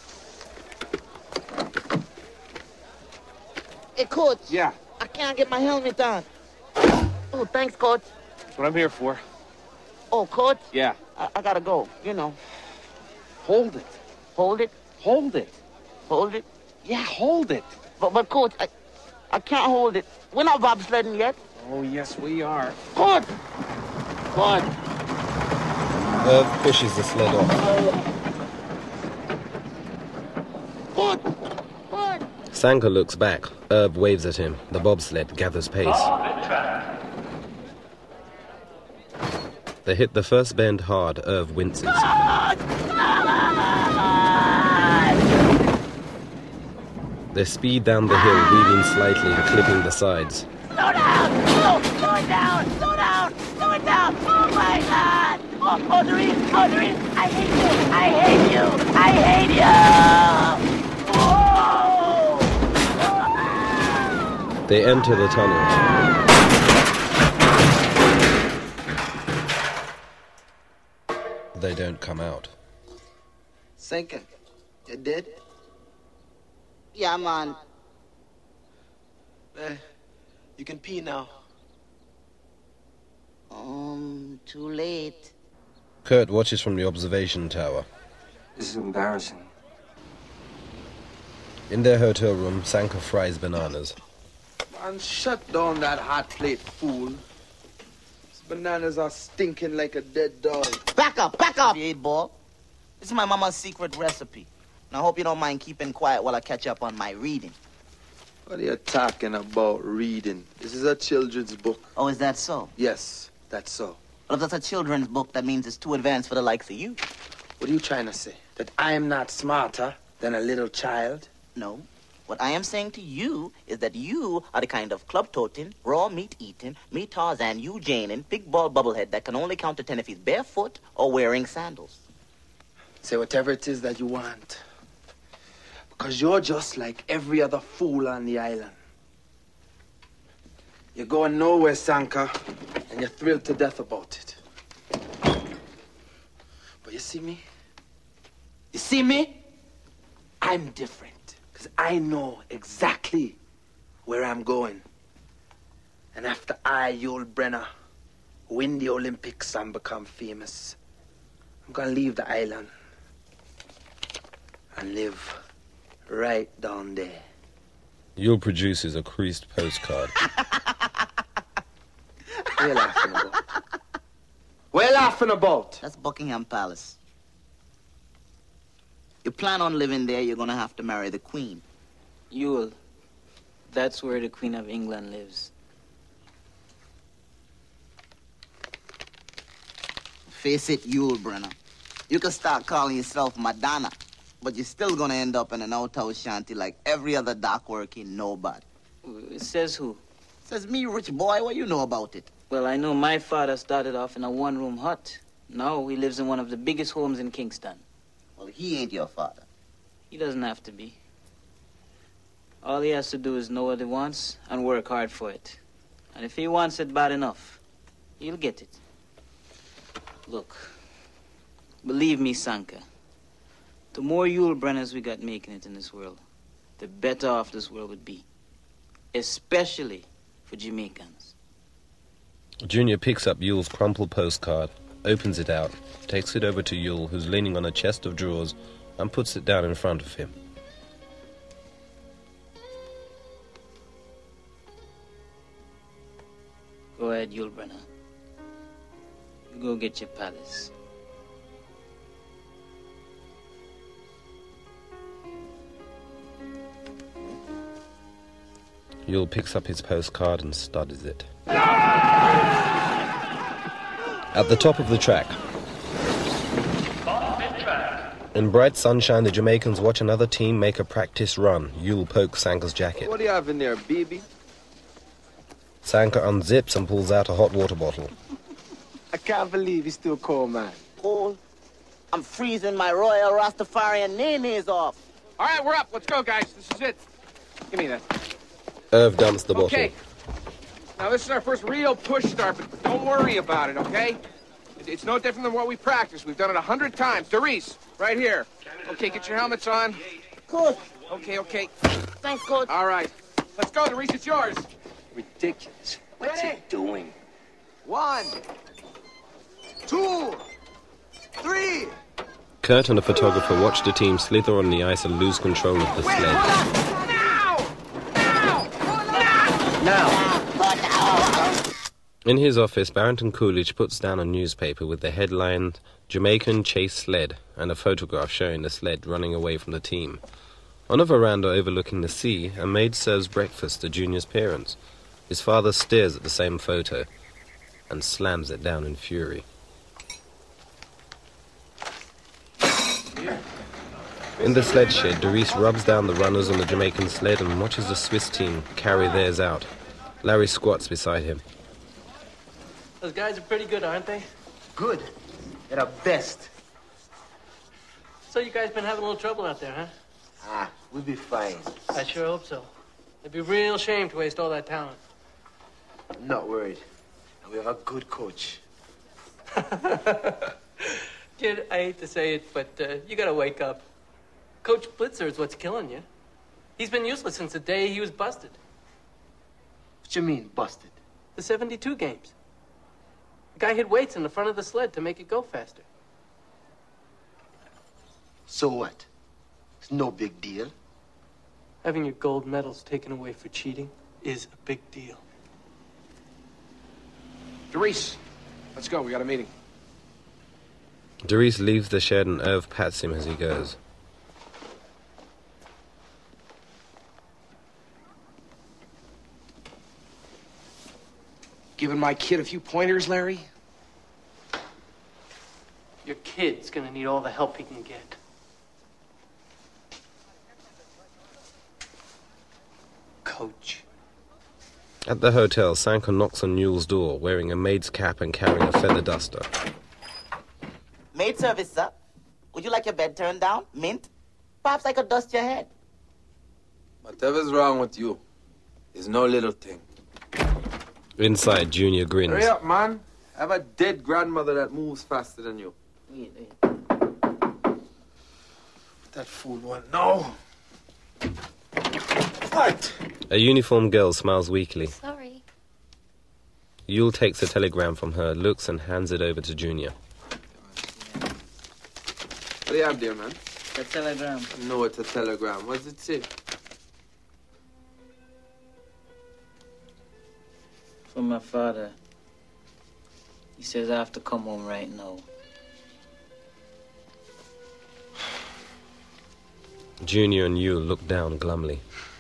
Hey, Coach. Yeah. I can't get my helmet on. Oh, thanks, Coach. That's what I'm here for. Oh, Coach? Yeah. I, I gotta go, you know. Hold it. Hold it? Hold it. Hold it? Yeah, hold it. But, but Coach, I, I can't hold it. We're not bobsledding yet. Oh, yes, we are. Coach! Coach! Irv pushes the sled off. Coach! Coach! Sanka looks back. Irv waves at him. The bobsled gathers pace. They hit the first bend hard. Irv winces. They speed down the hill, weaving slightly and clipping the sides. Slow down! Slow, slow it down! Slow down! Slow it down! Oh my God! Oh, oh, Doris! Oh, Doris! I hate you! I hate you! I hate you! Oh! They enter the tunnel. They don't come out. Sanka, you dead? Yeah, man. Eh, you can pee now. Um, too late. Kurt watches from the observation tower. This is embarrassing. In their hotel room, Sanka fries bananas. Man, shut down that hot plate, fool. These bananas are stinking like a dead dog. Back up, back up! You eight ball. This is my mama's secret recipe. And I hope you don't mind keeping quiet while I catch up on my reading. What are you talking about, reading? This is a children's book. Oh, is that so? Yes, that's so. Well, if that's a children's book, that means it's too advanced for the likes of you. What are you trying to say? That I am not smarter than a little child? No. What I am saying to you is that you are the kind of club-toting, raw meat-eating, me Tarzan, you Janin, big ball bubblehead that can only count to ten if he's barefoot or wearing sandals. Say whatever it is that you want. Because you're just like every other fool on the island. You're going nowhere, Sanka, and you're thrilled to death about it. But you see me? You see me? I'm different. Because I know exactly where I'm going. And after I, Yul Brenner, win the Olympics and become famous, I'm going to leave the island and live right down there. Yul produces a creased postcard. What are you laughing about? What are you laughing about? That's Buckingham Palace. You plan on living there, you're gonna have to marry the Queen. Yule, that's where the Queen of England lives. Face it, Yul Brenner. You can start calling yourself Madonna, but you're still gonna end up in an outhouse shanty like every other dock working nobody. It says who? Says me, rich boy. What you know about it? Well, I know my father started off in a one-room hut. Now he lives in one of the biggest homes in Kingston. Well, he ain't your father. He doesn't have to be. All he has to do is know what he wants and work hard for it. And if he wants it bad enough, he'll get it. Look, believe me, Sanka, the more Yul Brenners we got making it in this world, the better off this world would be. Especially for Jamaicans. Junior picks up Yul's crumpled postcard, opens it out, takes it over to Yul, who's leaning on a chest of drawers, and puts it down in front of him. Go ahead, Yul Brenner. You go get your palace. Yul picks up his postcard and studies it. At the top of the track. In bright sunshine, the Jamaicans watch another team make a practice run. Yul pokes Sanka's jacket. What do you have in there, baby? Sanka unzips and pulls out a hot water bottle. I can't believe he's still cold, man. Cold? I'm freezing my Royal Rastafarian nays off. All right, we're up. Let's go, guys. This is it. Give me that. Irv dumps the bottle. Okay. Now, this is our first real push start, but don't worry about it, okay? It's no different than what we practiced. We've done it a hundred times. Doris, right here. Okay, get your helmets on. Coach. Okay, okay. Thanks, Coach. All right. Let's go, Doris. It's yours. Ridiculous. What's he doing? One, two, three. Kurt and the photographer watch the team slither on the ice and lose control of the sled. Now! Now! Now! In his office, Barrington Coolidge puts down a newspaper with the headline, Jamaican Chase Sled, and a photograph showing the sled running away from the team. On a veranda overlooking the sea, a maid serves breakfast to Junior's parents. His father stares at the same photo and slams it down in fury. In the sled shed, Doris rubs down the runners on the Jamaican sled and watches the Swiss team carry theirs out. Larry squats beside him. Those guys are pretty good, aren't they? Good. They're the best. So you guys been having a little trouble out there, huh? Ah, we'll be fine. I sure hope so. It'd be a real shame to waste all that talent. I'm not worried. And we have a good coach. Kid, I hate to say it, but uh, you gotta wake up. Coach Blitzer is what's killing you. He's been useless since the day he was busted. What you mean, busted? The seventy-two games. The guy hid weights in the front of the sled to make it go faster. So what? It's no big deal. Having your gold medals taken away for cheating is a big deal. Doris, let's go. We got a meeting. Doris leaves the shed and Irv pats him as he goes. Giving my kid a few pointers, Larry? Your kid's gonna need all the help he can get. Coach. At the hotel, Sanka knocks on Newell's door, wearing a maid's cap and carrying a feather duster. Maid service, sir. Would you like your bed turned down? Mint? Perhaps I could dust your head. Whatever's wrong with you is no little thing. Inside, Junior grins. Hurry up, man. I have a dead grandmother that moves faster than you. Wait, wait. That fool one. No. What? A uniformed girl smiles weakly. Sorry. Yule takes a telegram from her, looks and hands it over to Junior. What do you have there, man? A telegram. No, it's a telegram. What does it say? From my father. He says I have to come home right now. Junior and Yule look down glumly.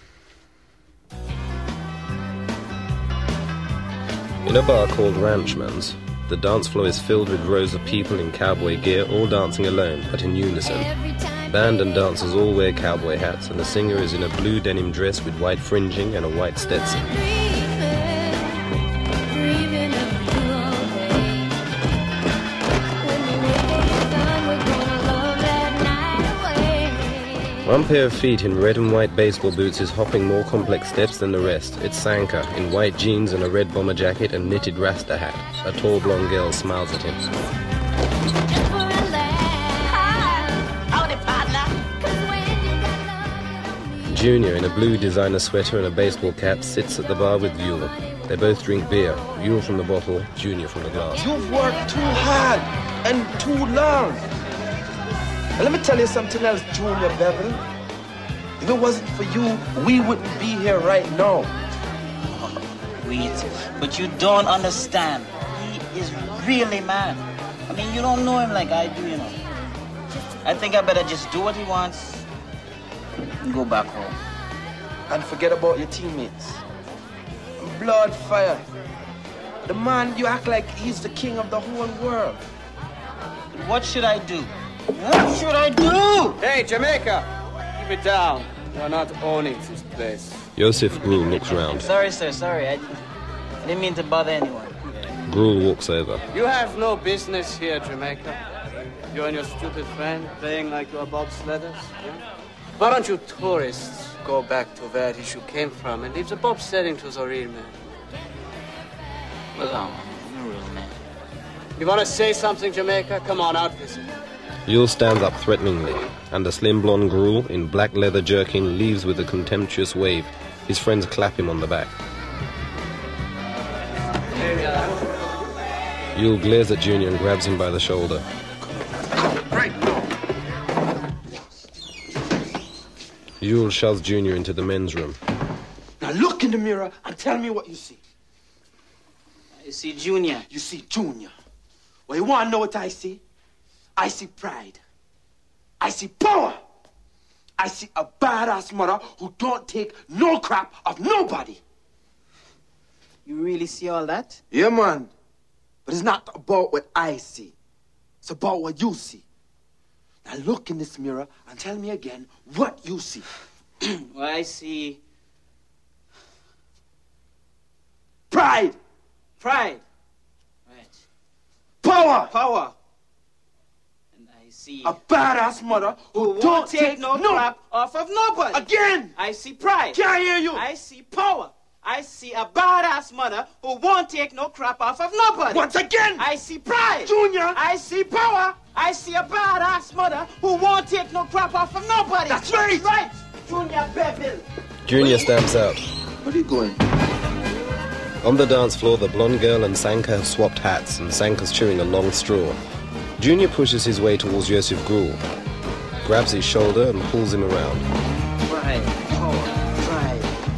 In a bar called Ranchman's, the dance floor is filled with rows of people in cowboy gear, all dancing alone, but in unison. Band and dancers all wear cowboy hats, and the singer is in a blue denim dress with white fringing and a white Stetson. One pair of feet in red and white baseball boots is hopping more complex steps than the rest. It's Sanka, in white jeans and a red bomber jacket and knitted rasta hat. A tall blonde girl smiles at him. Junior, in a blue designer sweater and a baseball cap, sits at the bar with Yule. They both drink beer, Yule from the bottle, Junior from the glass. You've worked too hard and too long. And let me tell you something else, Junior Bevel. If it wasn't for you, we wouldn't be here right now. Wait, but you don't understand. He is really mad. I mean, you don't know him like I do, you know. I think I better just do what he wants and go back home. And forget about your teammates. Blood fire. The man, you act like he's the king of the whole world. What should I do? What should I do? Hey, Jamaica! Keep it down. You're not owning this place. Joseph Gruel looks round. Sorry, sir, sorry. I, I didn't mean to bother anyone. Gruel walks over. You have no business here, Jamaica. You and your stupid friend playing like you're bobsledders. Yeah? Why don't you tourists go back to where you came from and leave the bobsledding to the real men? Well, I'm a real man. You want to say something, Jamaica? Come on, out with it. Yule stands up threateningly, and the slim blonde Gruel, in black leather jerkin, leaves with a contemptuous wave. His friends clap him on the back. Yule glares at Junior and grabs him by the shoulder. Right. Yule shoves Junior into the men's room. Now look in the mirror and tell me what you see. I see Junior. You see Junior. Well, you want to know what I see? I see pride. I see power. I see a badass mother who don't take no crap of nobody. You really see all that? Yeah, man. But it's not about what I see. It's about what you see. Now look in this mirror and tell me again what you see. Well, I see... Pride. Pride. Right. Power. Power. And I see... A badass mother who, who don't won't take, take no, no crap off of nobody. Again. I see pride. Can't hear you. I see power. I see a badass mother who won't take no crap off of nobody. Once again. I see pride. Junior. I see power. I see a badass mother who won't take no crap off of nobody. That's right. Right. Junior Bevel. Junior stamps out. Where are you going? On the dance floor, the blonde girl and Sanka have swapped hats, and Sanka's chewing a long straw. Junior pushes his way towards Joseph Gruel, grabs his shoulder and pulls him around. Pride. Power. Pride.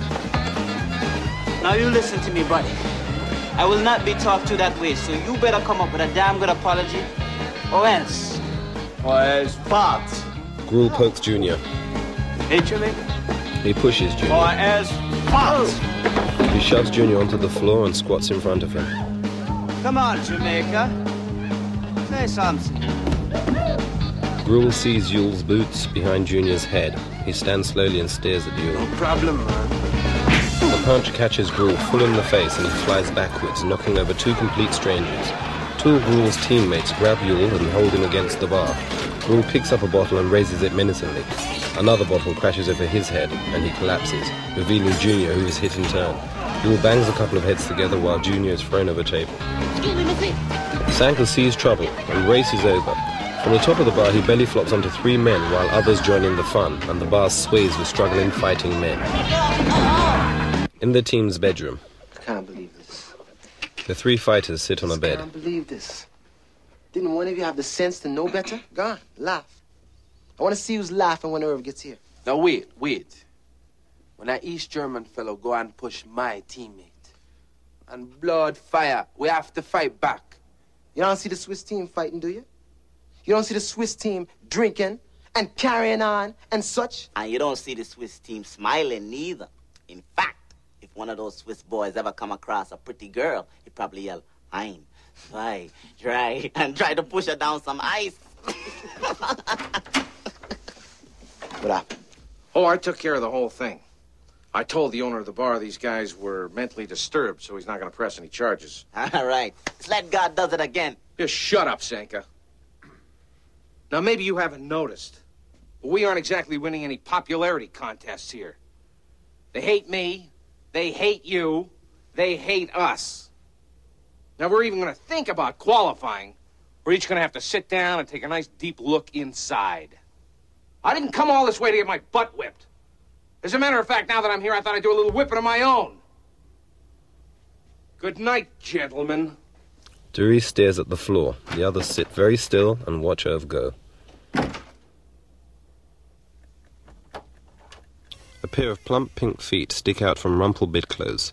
Now you listen to me, buddy. I will not be talked to that way, so you better come up with a damn good apology, or else. Or else what? Gruel pokes Junior. Hey, Jamaica? He pushes Junior. Or else what? He shoves Junior onto the floor and squats in front of him. Come on, Jamaica. Say something. Gruel sees Yule's boots behind Junior's head. He stands slowly and stares at Yule. No problem, man. The punch catches Gruel full in the face and he flies backwards, knocking over two complete strangers. Two of Gruel's teammates grab Yule and hold him against the bar. Gruel picks up a bottle and raises it menacingly. Another bottle crashes over his head and he collapses, revealing Junior, who is hit in turn. Yule bangs a couple of heads together while Junior is thrown over a table. Sanka sees trouble and races over. From the top of the bar, he belly flops onto three men while others join in the fun, and the bar sways with struggling, fighting men. In the team's bedroom, I can't believe this. the three fighters sit on a I bed. can't believe this. Didn't one of you have the sense to know better? Go on, laugh. I want to see who's laughing when Irv gets here. Now wait, wait. When that East German fellow go and push my teammate, and blood fire, we have to fight back. You don't see the Swiss team fighting, do you? You don't see the Swiss team drinking and carrying on and such? And you don't see the Swiss team smiling neither. In fact, if one of those Swiss boys ever come across a pretty girl, he'd probably yell, "Ein, zwei, drei," and try to push her down some ice. What happened? Oh, I took care of the whole thing. I told the owner of the bar these guys were mentally disturbed, so he's not going to press any charges. All right. Just let God does it again. Just shut up, Sanka. Now, maybe you haven't noticed. But we aren't exactly winning any popularity contests here. They hate me, they hate you, they hate us. Now, if we're even going to think about qualifying, we're each going to have to sit down and take a nice deep look inside. I didn't come all this way to get my butt whipped. As a matter of fact, now that I'm here, I thought I'd do a little whipping of my own. Good night, gentlemen. Darice stares at the floor. The others sit very still and watch Irv go. A pair of plump pink feet stick out from rumpled bedclothes.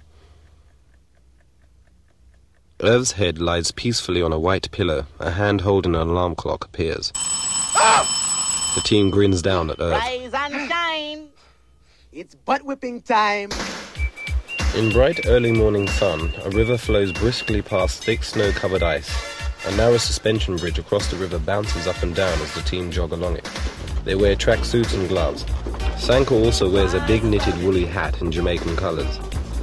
Irv's head lies peacefully on a white pillow. A hand holding an alarm clock appears. The team grins down at Irv. Rise and shine. It's butt whipping time. In bright early morning sun, a river flows briskly past thick snow-covered ice. A narrow suspension bridge across the river bounces up and down as the team jog along it. They wear tracksuits and gloves. Sanka also wears a big knitted woolly hat in Jamaican colours.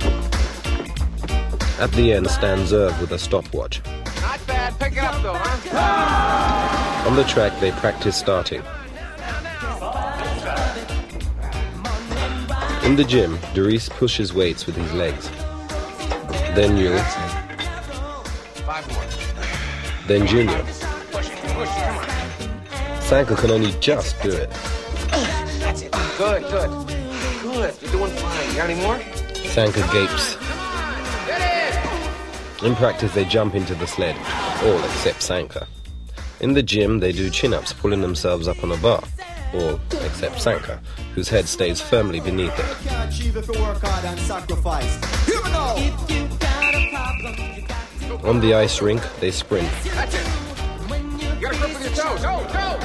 At the end stands Irv with a stopwatch. Not bad. Pick it up, though, huh? On the track, they practice starting. In the gym, Darice pushes weights with his legs. Then Newell. Then Junior. Sanka can only just do it. That's it. Good, good. Good. You're doing fine. You got any more? Sanka gapes. In practice, they jump into the sled, all except Sanka. In the gym, they do chin-ups, pulling themselves up on a bar. All except Sanka, whose head stays firmly beneath it. On the ice rink, they sprint. That's it. You gotta grip with your toes. Go, go!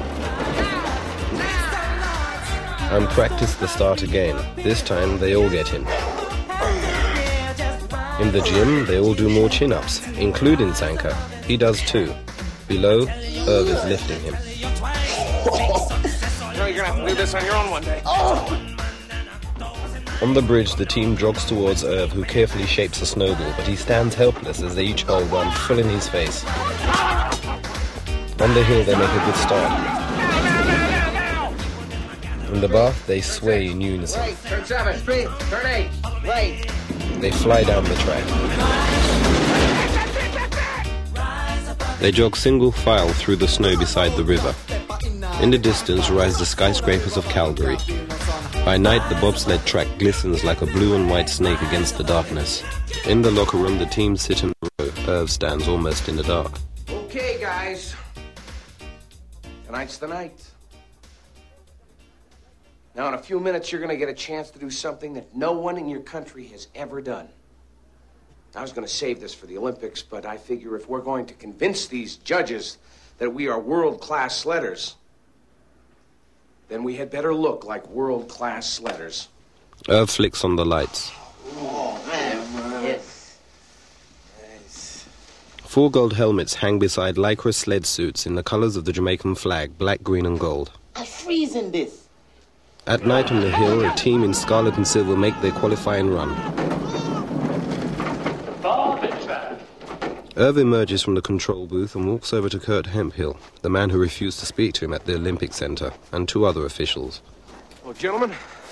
And practice the start again. This time, they all get in. In the gym, they all do more chin-ups, including Sanka. He does too. Below, Irv is lifting him. You know you're gonna have to do this on your own one day. Oh! On the bridge, the team jogs towards Irv, who carefully shapes a snowball, but he stands helpless as they each hold one full in his face. On the hill, they make a good start. In the bath, they sway in unison. Right, turn seven, three, turn eight, right. They fly down the track. They jog single file through the snow beside the river. In the distance rise the skyscrapers of Calgary. By night, the bobsled track glistens like a blue and white snake against the darkness. In the locker room, the team sit in a row. Irv stands almost in the dark. Okay, guys. Tonight's the night. Now, in a few minutes, you're going to get a chance to do something that no one in your country has ever done. I was going to save this for the Olympics, but I figure if we're going to convince these judges that we are world-class sledders, then we had better look like world-class sledders. Irv flicks on the lights. Oh, man. Yes. Nice. Four gold helmets hang beside lycra sled suits in the colors of the Jamaican flag, black, green, and gold. I freeze in this. At night on the hill, a team in scarlet and silver make their qualifying run. Irv emerges from the control booth and walks over to Kurt Hemphill, the man who refused to speak to him at the Olympic Center, and two other officials. Well, gentlemen.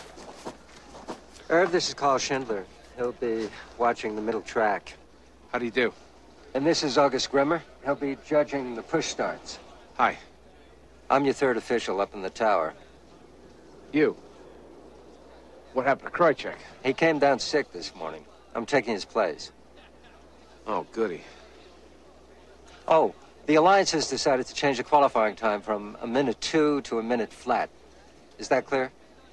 Irv, this is Carl Schindler. He'll be watching the middle track. How do you do? And this is August Grimmer. He'll be judging the push starts. Hi. I'm your third official up in the tower. You? What happened to Krychek? He came down sick this morning. I'm taking his place. Oh, goody. Oh, the Alliance has decided to change the qualifying time from a minute two to a minute flat. Is that clear?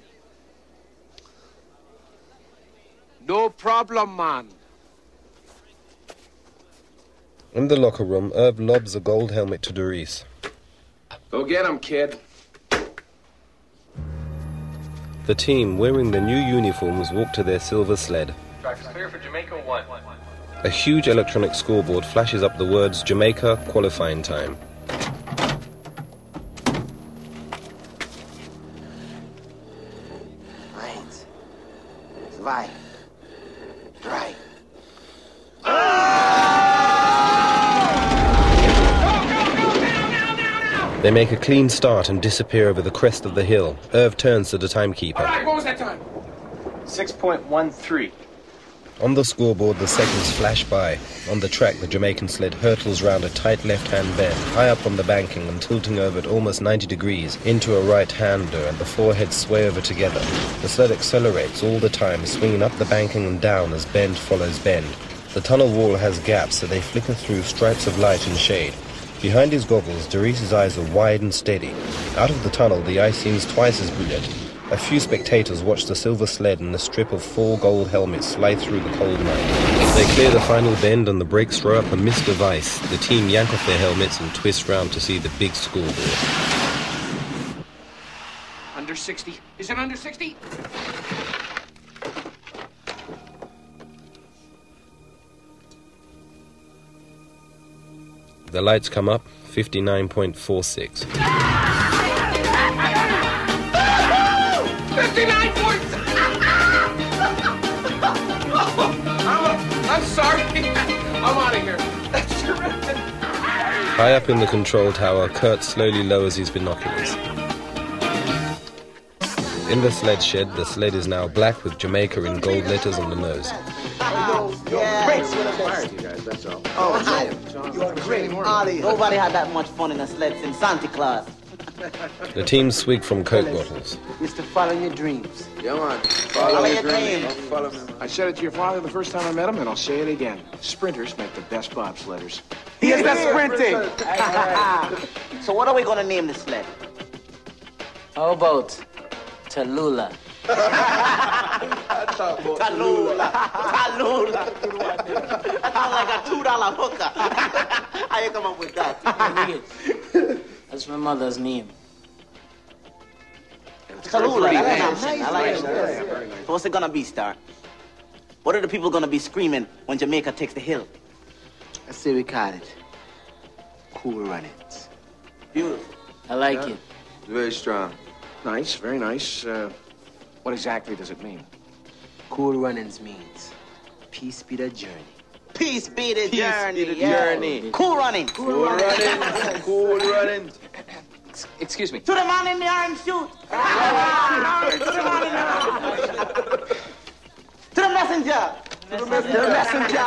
No problem, man. In the locker room, Irv lobs a gold helmet to Darice. Go get him, kid. The team, wearing their new uniforms, walk to their silver sled. Track is clear for Jamaica one. A huge electronic scoreboard flashes up the words Jamaica qualifying time. Right. Survive. Right. They make a clean start and disappear over the crest of the hill. Irv turns to the timekeeper. All right, what was that time? six point one three. On the scoreboard, the seconds flash by. On the track, the Jamaican sled hurtles round a tight left-hand bend, high up on the banking and tilting over at almost ninety degrees, into a right-hander, and the four heads sway over together. The sled accelerates all the time, swinging up the banking and down as bend follows bend. The tunnel wall has gaps, so they flicker through stripes of light and shade. Behind his goggles, Doris's eyes are wide and steady. Out of the tunnel, the eye seems twice as brilliant. A few spectators watch the silver sled and the strip of four gold helmets slide through the cold night. They clear the final bend and the brakes throw up a mist of ice. The team yank off their helmets and twist round to see the big scoreboard. Under sixty. Is it under sixty? The lights come up, fifty-nine point four six. fifty-nine points! I'm, I'm sorry. I'm out of here. That's terrific. High up in the control tower, Kurt slowly lowers his binoculars. In the sled shed, the sled is now black with Jamaica in gold letters on the nose. Oh, you are great. Nobody had that much fun in a sled since Santa Claus. The team swig from Coke bottles. Mister Follow your dreams. Yeah, man. Follow, follow your dreams. Follow me. I said it to your father the first time I met him, and I'll say it again. Sprinters make the best bobsledders. He is the sprinting. So what are we going to name the sled? How about Tallulah? Tallulah. Tallulah. That sounds like a two dollar hooker. How you come up with that? That's my mother's name. Tallulah. That's nice. I like it. So what's it gonna be, Star? What are the people gonna be screaming when Jamaica takes the hill? I say we call it Cool Runnings. Beautiful. I like it. Very strong. Nice, very nice. Uh, what exactly does it mean? Cool Runnings means peace be the journey. Peace be the Peace journey. be the yeah. journey. Cool running. Cool running. Cool running. Excuse me. To the man in the orange suit. To the man in the orange suit. To the messenger. To the messenger.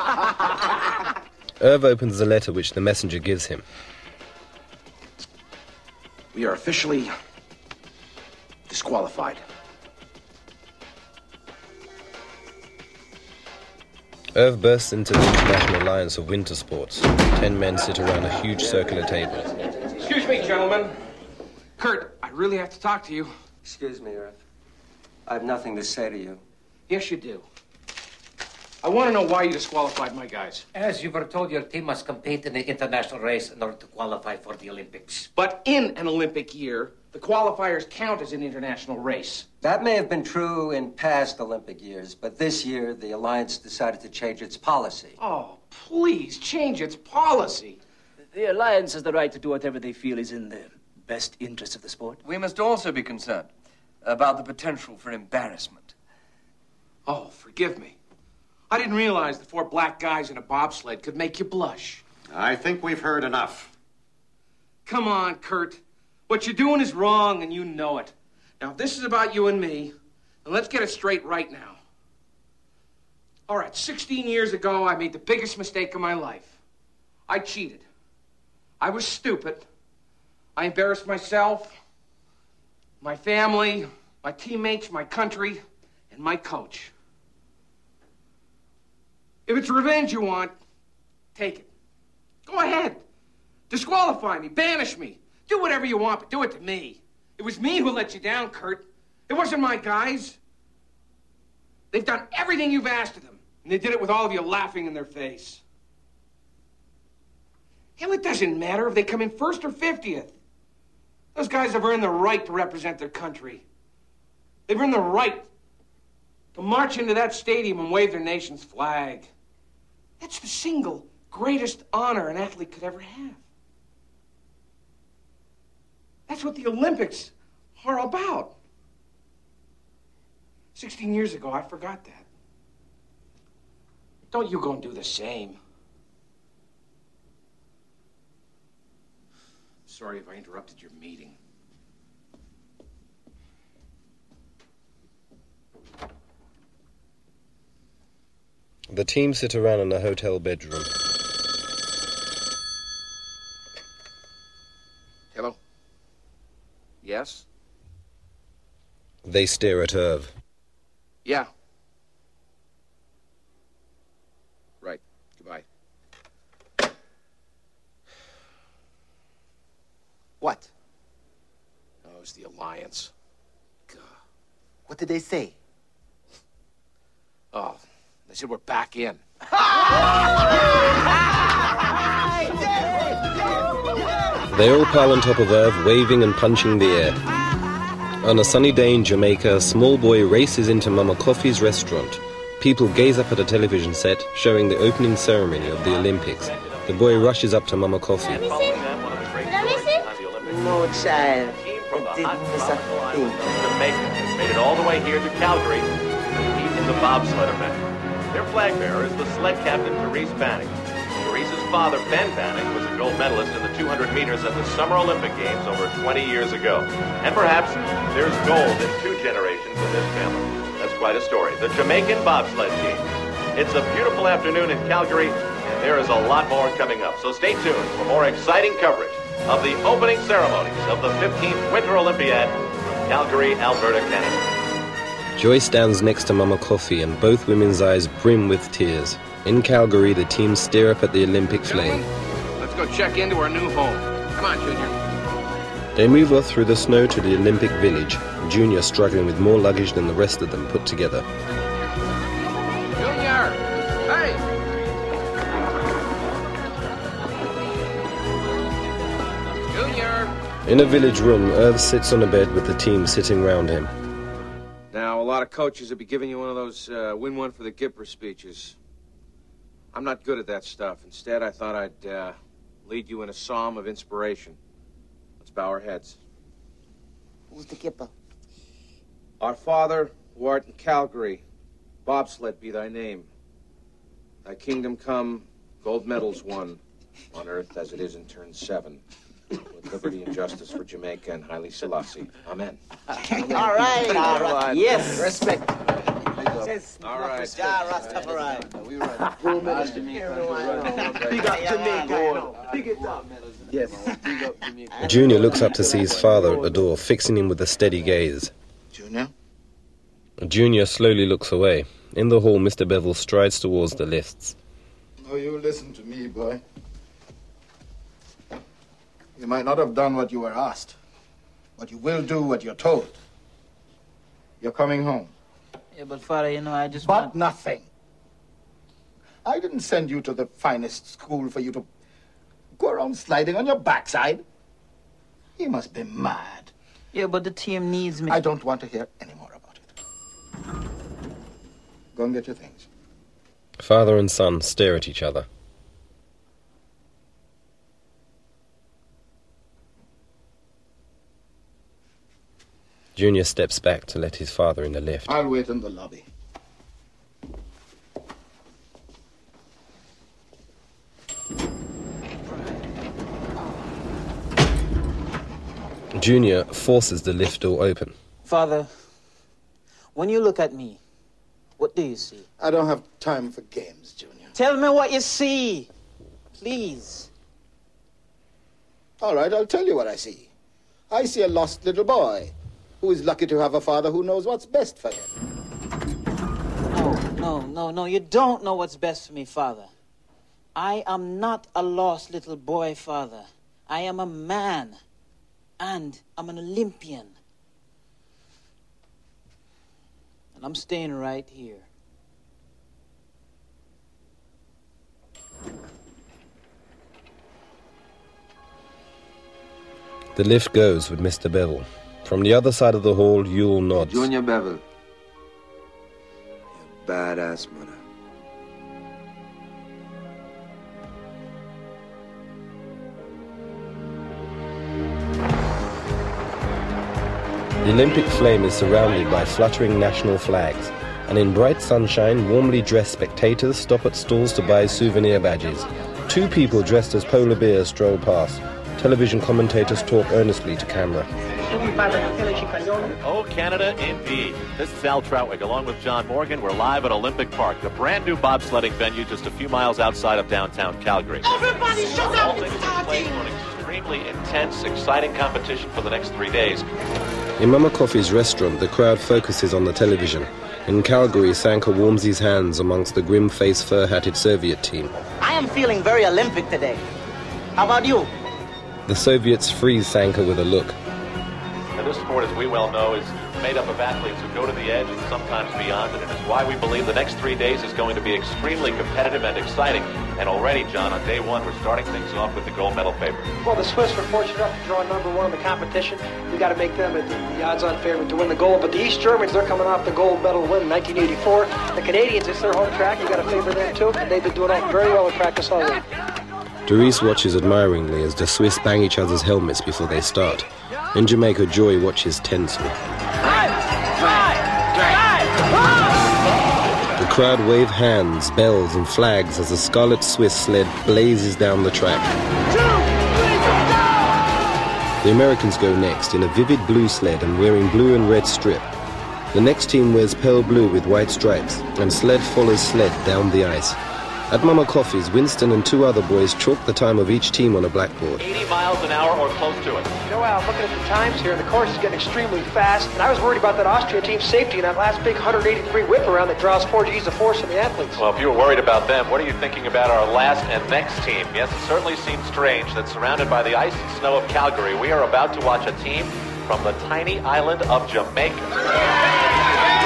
Irv opens the letter which the messenger gives him. We are officially disqualified. Irv bursts into the International Alliance of Winter Sports. Ten men sit around a huge circular table. Excuse me, gentlemen. Kurt, I really have to talk to you. Excuse me, Irv. I have nothing to say to you. Yes, you do. I want to know why you disqualified my guys. As you were told, your team must compete in the international race in order to qualify for the Olympics. But in an Olympic year, the qualifiers count as an international race. That may have been true in past Olympic years, but this year the Alliance decided to change its policy. Oh, please change its policy. The Alliance has the right to do whatever they feel is in the best interest of the sport. We must also be concerned about the potential for embarrassment. Oh, forgive me. I didn't realize the four black guys in a bobsled could make you blush. I think we've heard enough. Come on, Kurt. What you're doing is wrong, and you know it. Now, if this is about you and me, then let's get it straight right now. All right, sixteen years ago, I made the biggest mistake of my life. I cheated. I was stupid. I embarrassed myself, my family, my teammates, my country, and my coach. If it's revenge you want, take it. Go ahead. Disqualify me, banish me. Do whatever you want, but do it to me. It was me who let you down, Kurt. It wasn't my guys. They've done everything you've asked of them, and they did it with all of you laughing in their face. Hell, it doesn't matter if they come in first or fiftieth. Those guys have earned the right to represent their country. They've earned the right to march into that stadium and wave their nation's flag. That's the single greatest honor an athlete could ever have. That's what the Olympics are about. Sixteen years ago, I forgot that. Don't you go and do the same. sorry if I interrupted your meeting. The team sit around in a hotel bedroom. Hello? Yes? They stare at Irv. Yeah. Right. Goodbye. What? Oh, it was the Alliance. God. What did they say? Oh, they said we're back in. They all pile on top of Irv, waving and punching the air. On a sunny day in Jamaica, a small boy races into Mama Coffee's restaurant. People gaze up at a television set showing the opening ceremony of the Olympics. The boy rushes up to Mama Coffee. Did I miss it? No, child. From the I didn't hot miss a tropical island thing. of Jamaica has made it all the way here to Calgary to compete in the bobsled event. Their flag bearer is the sled captain, Therese Banning. Therese's father, Ben Banning, was a gold medalist in the two hundred meters at the Summer Olympic Games over twenty years ago. And perhaps there's gold in two generations in this family. That's quite a story. The Jamaican bobsled team. It's a beautiful afternoon in Calgary, and there is a lot more coming up. So stay tuned for more exciting coverage of the opening ceremonies of the fifteenth Winter Olympiad from Calgary, Alberta, Canada. Joy stands next to Mama Coffee and both women's eyes brim with tears. In Calgary, the teams stare up at the Olympic flame. Let's go check into our new home. Come on, Junior. They move off through the snow to the Olympic Village, Junior struggling with more luggage than the rest of them put together. Junior! Hey! Junior! In a village room, Irv sits on a bed with the team sitting round him. Now, a lot of coaches will be giving you one of those uh, win one for the Gipper speeches. I'm not good at that stuff. Instead, I thought I'd uh, lead you in a psalm of inspiration. Let's bow our heads. Who's the Gipper? Our Father, who art in Calgary, bobsled be thy name. Thy kingdom come, gold medals won, on earth as it is in turn seven, with liberty and justice for Jamaica and Haile Selassie. Amen. All right. All right. Yes. Respect. All right. Ja Rastafari. Big up Jamaica. Big it up. Yes. Junior looks up to see his father at the door, fixing him with a steady gaze. Junior? Junior slowly looks away. In the hall, Mister Bevel strides towards the lists. Oh, you listen to me, boy. You might not have done what you were asked, but you will do what you're told. You're coming home. Yeah, but Father, you know, I just But want... nothing. I didn't send you to the finest school for you to go around sliding on your backside. You must be mad. Yeah, but the team needs me. I don't want to hear any more about it. Go and get your things. Father and son stare at each other. Junior steps back to let his father in the lift. I'll wait in the lobby. Junior forces the lift door open. Father, when you look at me, what do you see? I don't have time for games, Junior. Tell me what you see, please. All right, I'll tell you what I see. I see a lost little boy who is lucky to have a father who knows what's best for him. No, no, no, no, you don't know what's best for me, Father. I am not a lost little boy, Father. I am a man, and I'm an Olympian. And I'm staying right here. The lift goes with Mister Bevel. From the other side of the hall, Yule nods. Junior Bevel. You badass mother. The Olympic flame is surrounded by fluttering national flags, and in bright sunshine, warmly dressed spectators stop at stalls to buy souvenir badges. Two people dressed as polar bears stroll past, television commentators talk earnestly to camera. Oh, Canada, indeed. This is Al Troutwig, along with John Morgan. We're live at Olympic Park, the brand new bobsledding venue just a few miles outside of downtown Calgary. Everybody shut up! It's starting! An extremely intense, exciting competition for the next three days. In Mama Coffee's restaurant, the crowd focuses on the television. In Calgary, Sanka warms his hands amongst the grim-faced, fur-hatted Soviet team. I am feeling very Olympic today. How about you? The Soviets freeze Sanka with a look. And this sport, as we well know, is made up of athletes who go to the edge and sometimes beyond it. And it's why we believe the next three days is going to be extremely competitive and exciting. And already, John, on day one, we're starting things off with the gold medal favorite. Well, the Swiss were fortunate enough to draw number one in the competition. We got to make them the, the odds-on favorite to win the gold. But the East Germans, they're coming off the gold medal win in nineteen eighty-four. The Canadians, it's their home track. You got to favor them too. And they've been doing all very well in practice already. Doris watches admiringly as the Swiss bang each other's helmets before they start. In Jamaica, Joy watches tensely. The crowd wave hands, bells and flags as the Scarlet Swiss sled blazes down the track. The Americans go next in a vivid blue sled and wearing blue and red strip. The next team wears pale blue with white stripes, and sled follows sled down the ice. At Mama Coffee's, Winston and two other boys chalk the time of each team on a blackboard. eighty miles an hour or close to it. You know, Al, I'm looking at the times here, and the course is getting extremely fast. And I was worried about that Austrian team's safety in that last big one hundred eighty degree whip around that draws four G's of force from the athletes. Well, if you were worried about them, what are you thinking about our last and next team? Yes, it certainly seems strange that surrounded by the ice and snow of Calgary, we are about to watch a team from the tiny island of Jamaica.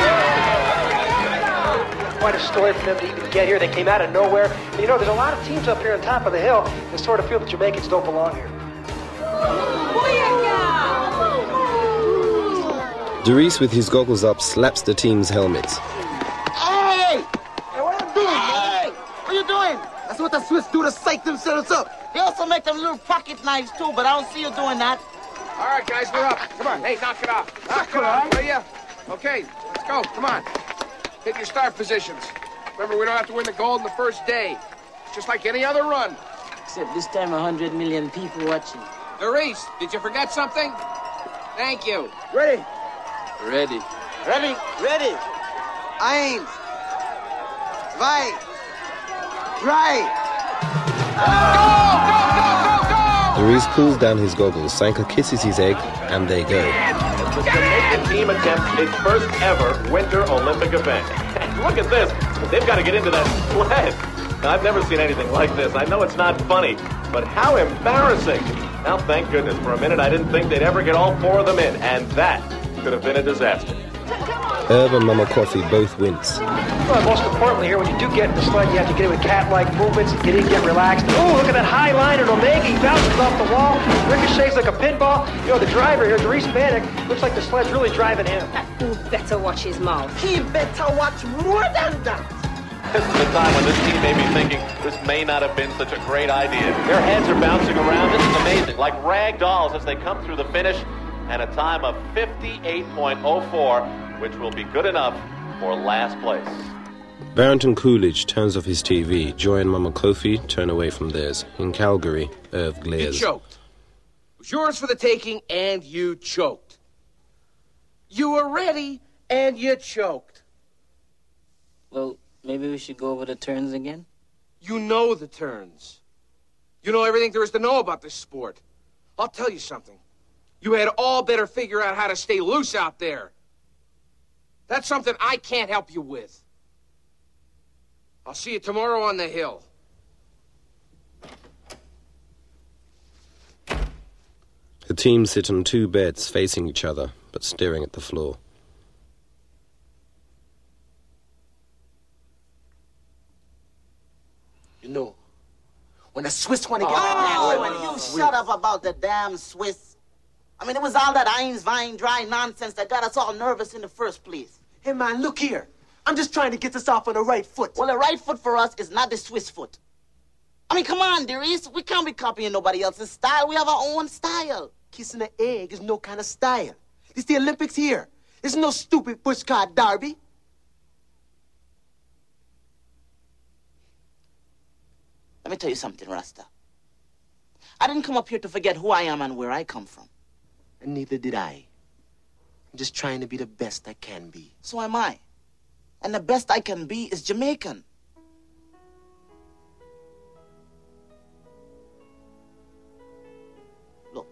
Quite a story for them to even get here. They came out of nowhere. And you know, there's a lot of teams up here on top of the hill that sort of feel the Jamaicans don't belong here. Doris, with his goggles up, slaps the team's helmets. Hey! Hey, what are you doing, man? Hey! What are you doing? That's what the Swiss do to psych themselves up. They also make them little pocket knives, too, but I don't see you doing that. All right, guys, we're up. Come on. Hey, knock it off. Knock it off, will ya? Okay, let's go. Come on. Hit your start positions. Remember, we don't have to win the gold in the first day. It's just like any other run. Except this time, a hundred million people watching. Doris, did you forget something? Thank you. Ready? Ready. Ready? Ready. Eins. Zwei. Drei. Go, go, go, go, go! Doris pulls down his goggles, Sanka kisses his egg, and they go. The Jamaican team attempts its first ever Winter Olympic event. Look at this. They've got to get into that sled. Now, I've never seen anything like this. I know it's not funny, but how embarrassing. Now, thank goodness, for a minute I didn't think they'd ever get all four of them in, and that could have been a disaster. Herb and Mama Coffee both wince. Well, most importantly here, when you do get in the sled, you have to get in with cat-like movements, get in, get relaxed. Oh, look at that high line, and Omega, he bounces off the wall, ricochets like a pinball. You know, the driver here, Doris Vanek, looks like the sled's really driving him. Who better watch his mouth? He better watch more than that. This is the time when this team may be thinking this may not have been such a great idea. Their heads are bouncing around. This is amazing, like rag dolls as they come through the finish, and a time of fifty-eight point oh four, which will be good enough for last place. Barrington Coolidge turns off his T V. Joy and Mama Coffee turn away from theirs. In Calgary, Irv You glares. choked. It was yours for the taking, and you choked. You were ready, and you choked. Well, maybe we should go over the turns again? You know the turns. You know everything there is to know about this sport. I'll tell you something. You had all better figure out how to stay loose out there. That's something I can't help you with. I'll see you tomorrow on the hill. The team sit on two beds facing each other, but staring at the floor. You know, when the Swiss want to get... Oh, and you shut up about the damn Swiss. I mean, it was all that Eins, Wein, dry nonsense that got us all nervous in the first place. Hey, man, look here. I'm just trying to get us off on the right foot. Well, the right foot for us is not the Swiss foot. I mean, come on, dearies. We can't be copying nobody else's style. We have our own style. Kissing an egg is no kind of style. It's the Olympics here. It's no stupid pushcart derby. Let me tell you something, Rasta. I didn't come up here to forget who I am and where I come from. And neither did I. I'm just trying to be the best I can be. So am I. And the best I can be is Jamaican. Look,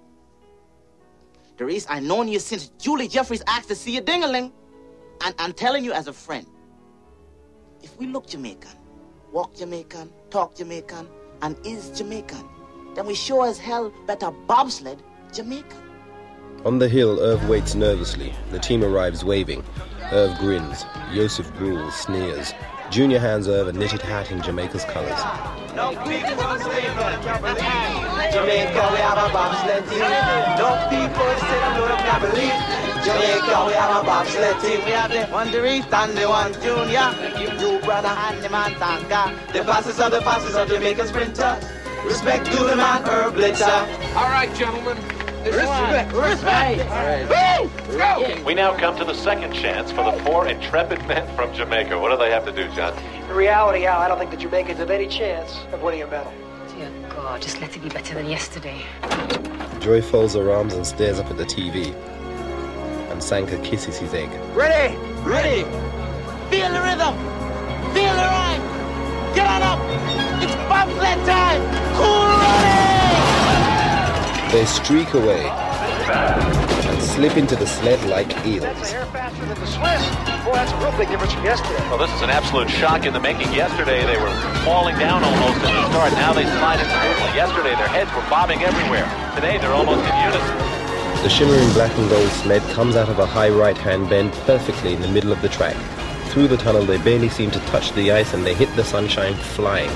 Doris, I've known you since Julie Jeffries asked to see you ding-a-ling. And I'm telling you as a friend, if we look Jamaican, walk Jamaican, talk Jamaican, and is Jamaican, then we sure as hell better bobsled Jamaican. On the hill, Irv waits nervously. The team arrives waving. Irv grins. Joseph Gruel sneers. Junior hands Irv a knitted hat in Jamaica's colors. No people say that can't believe. Jamaica, we have a bobsled team. No people say that no, they can't believe. Jamaica, we have a bobsled team. We have the one Doris and the one Junior. You brother and the man Sanka. The fastest of the fastest of Jamaican sprinters. Respect to the man Irv Blitzer. All right, gentlemen. Respect. Respect. All right. We now come to the second chance for the four intrepid men from Jamaica. What do they have to do, John? In reality, Al, I don't think the Jamaicans have any chance of winning a medal. Dear God, just let it be better than yesterday. Joy folds her arms and stares up at the T V. And Sanka kisses his egg. Ready? Ready. Feel the rhythm. Feel the rhyme. Get on up. It's bobsled time. Cool running. They streak away and slip into the sled like eels. That's a hair faster than the Swiss. Boy, that's a real big difference from yesterday. Well, this is an absolute shock in the making. Yesterday, they were falling down almost at the start. Now they slide in smoothly. Yesterday, their heads were bobbing everywhere. Today, they're almost in unison. The shimmering black and gold sled comes out of a high right-hand bend perfectly in the middle of the track. Through the tunnel, they barely seem to touch the ice and they hit the sunshine flying.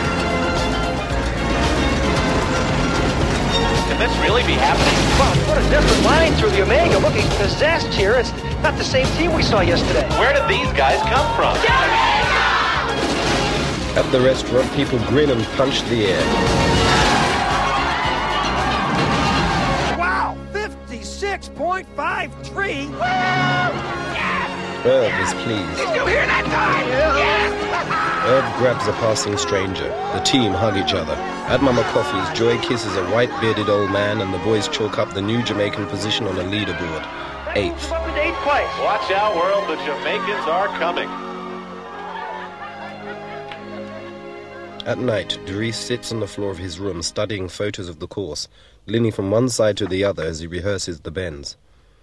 Can this really be happening? Well, what a different line through the Omega. Look, he's possessed here. It's not the same team we saw yesterday. Where did these guys come from? At the restaurant, people grin and punch the air. Wow, fifty-six point five three. Irv is pleased. Did you hear that time? Yes! Irv grabs a passing stranger. The team hug each other. At Mama Coffee's, Joy kisses a white-bearded old man and the boys chalk up the new Jamaican position on a leaderboard. Eighth. Up in eighth place. Watch out, world. The Jamaicans are coming. At night, Doris sits on the floor of his room studying photos of the course, leaning from one side to the other as he rehearses the bends.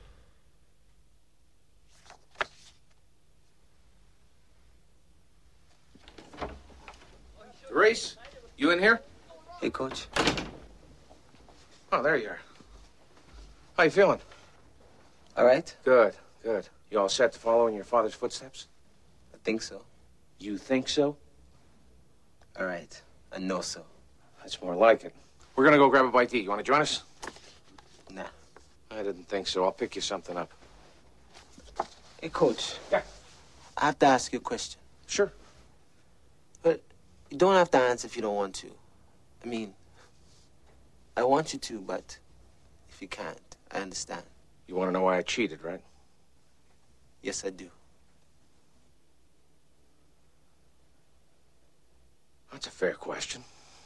Doris, you in here? Hey, Coach. Oh, there you are. How you feeling? All right? Good, good. You all set to follow in your father's footsteps? I think so. You think so? All right. I know so. That's more like it. We're gonna go grab a bite to eat. You wanna join us? Nah. I didn't think so. I'll pick you something up. Hey, Coach. Yeah? I have to ask you a question. Sure. But you don't have to answer if you don't want to. I mean, I want you to, but if you can't, I understand. You wanna know why I cheated, right? Yes, I do. That's a fair question.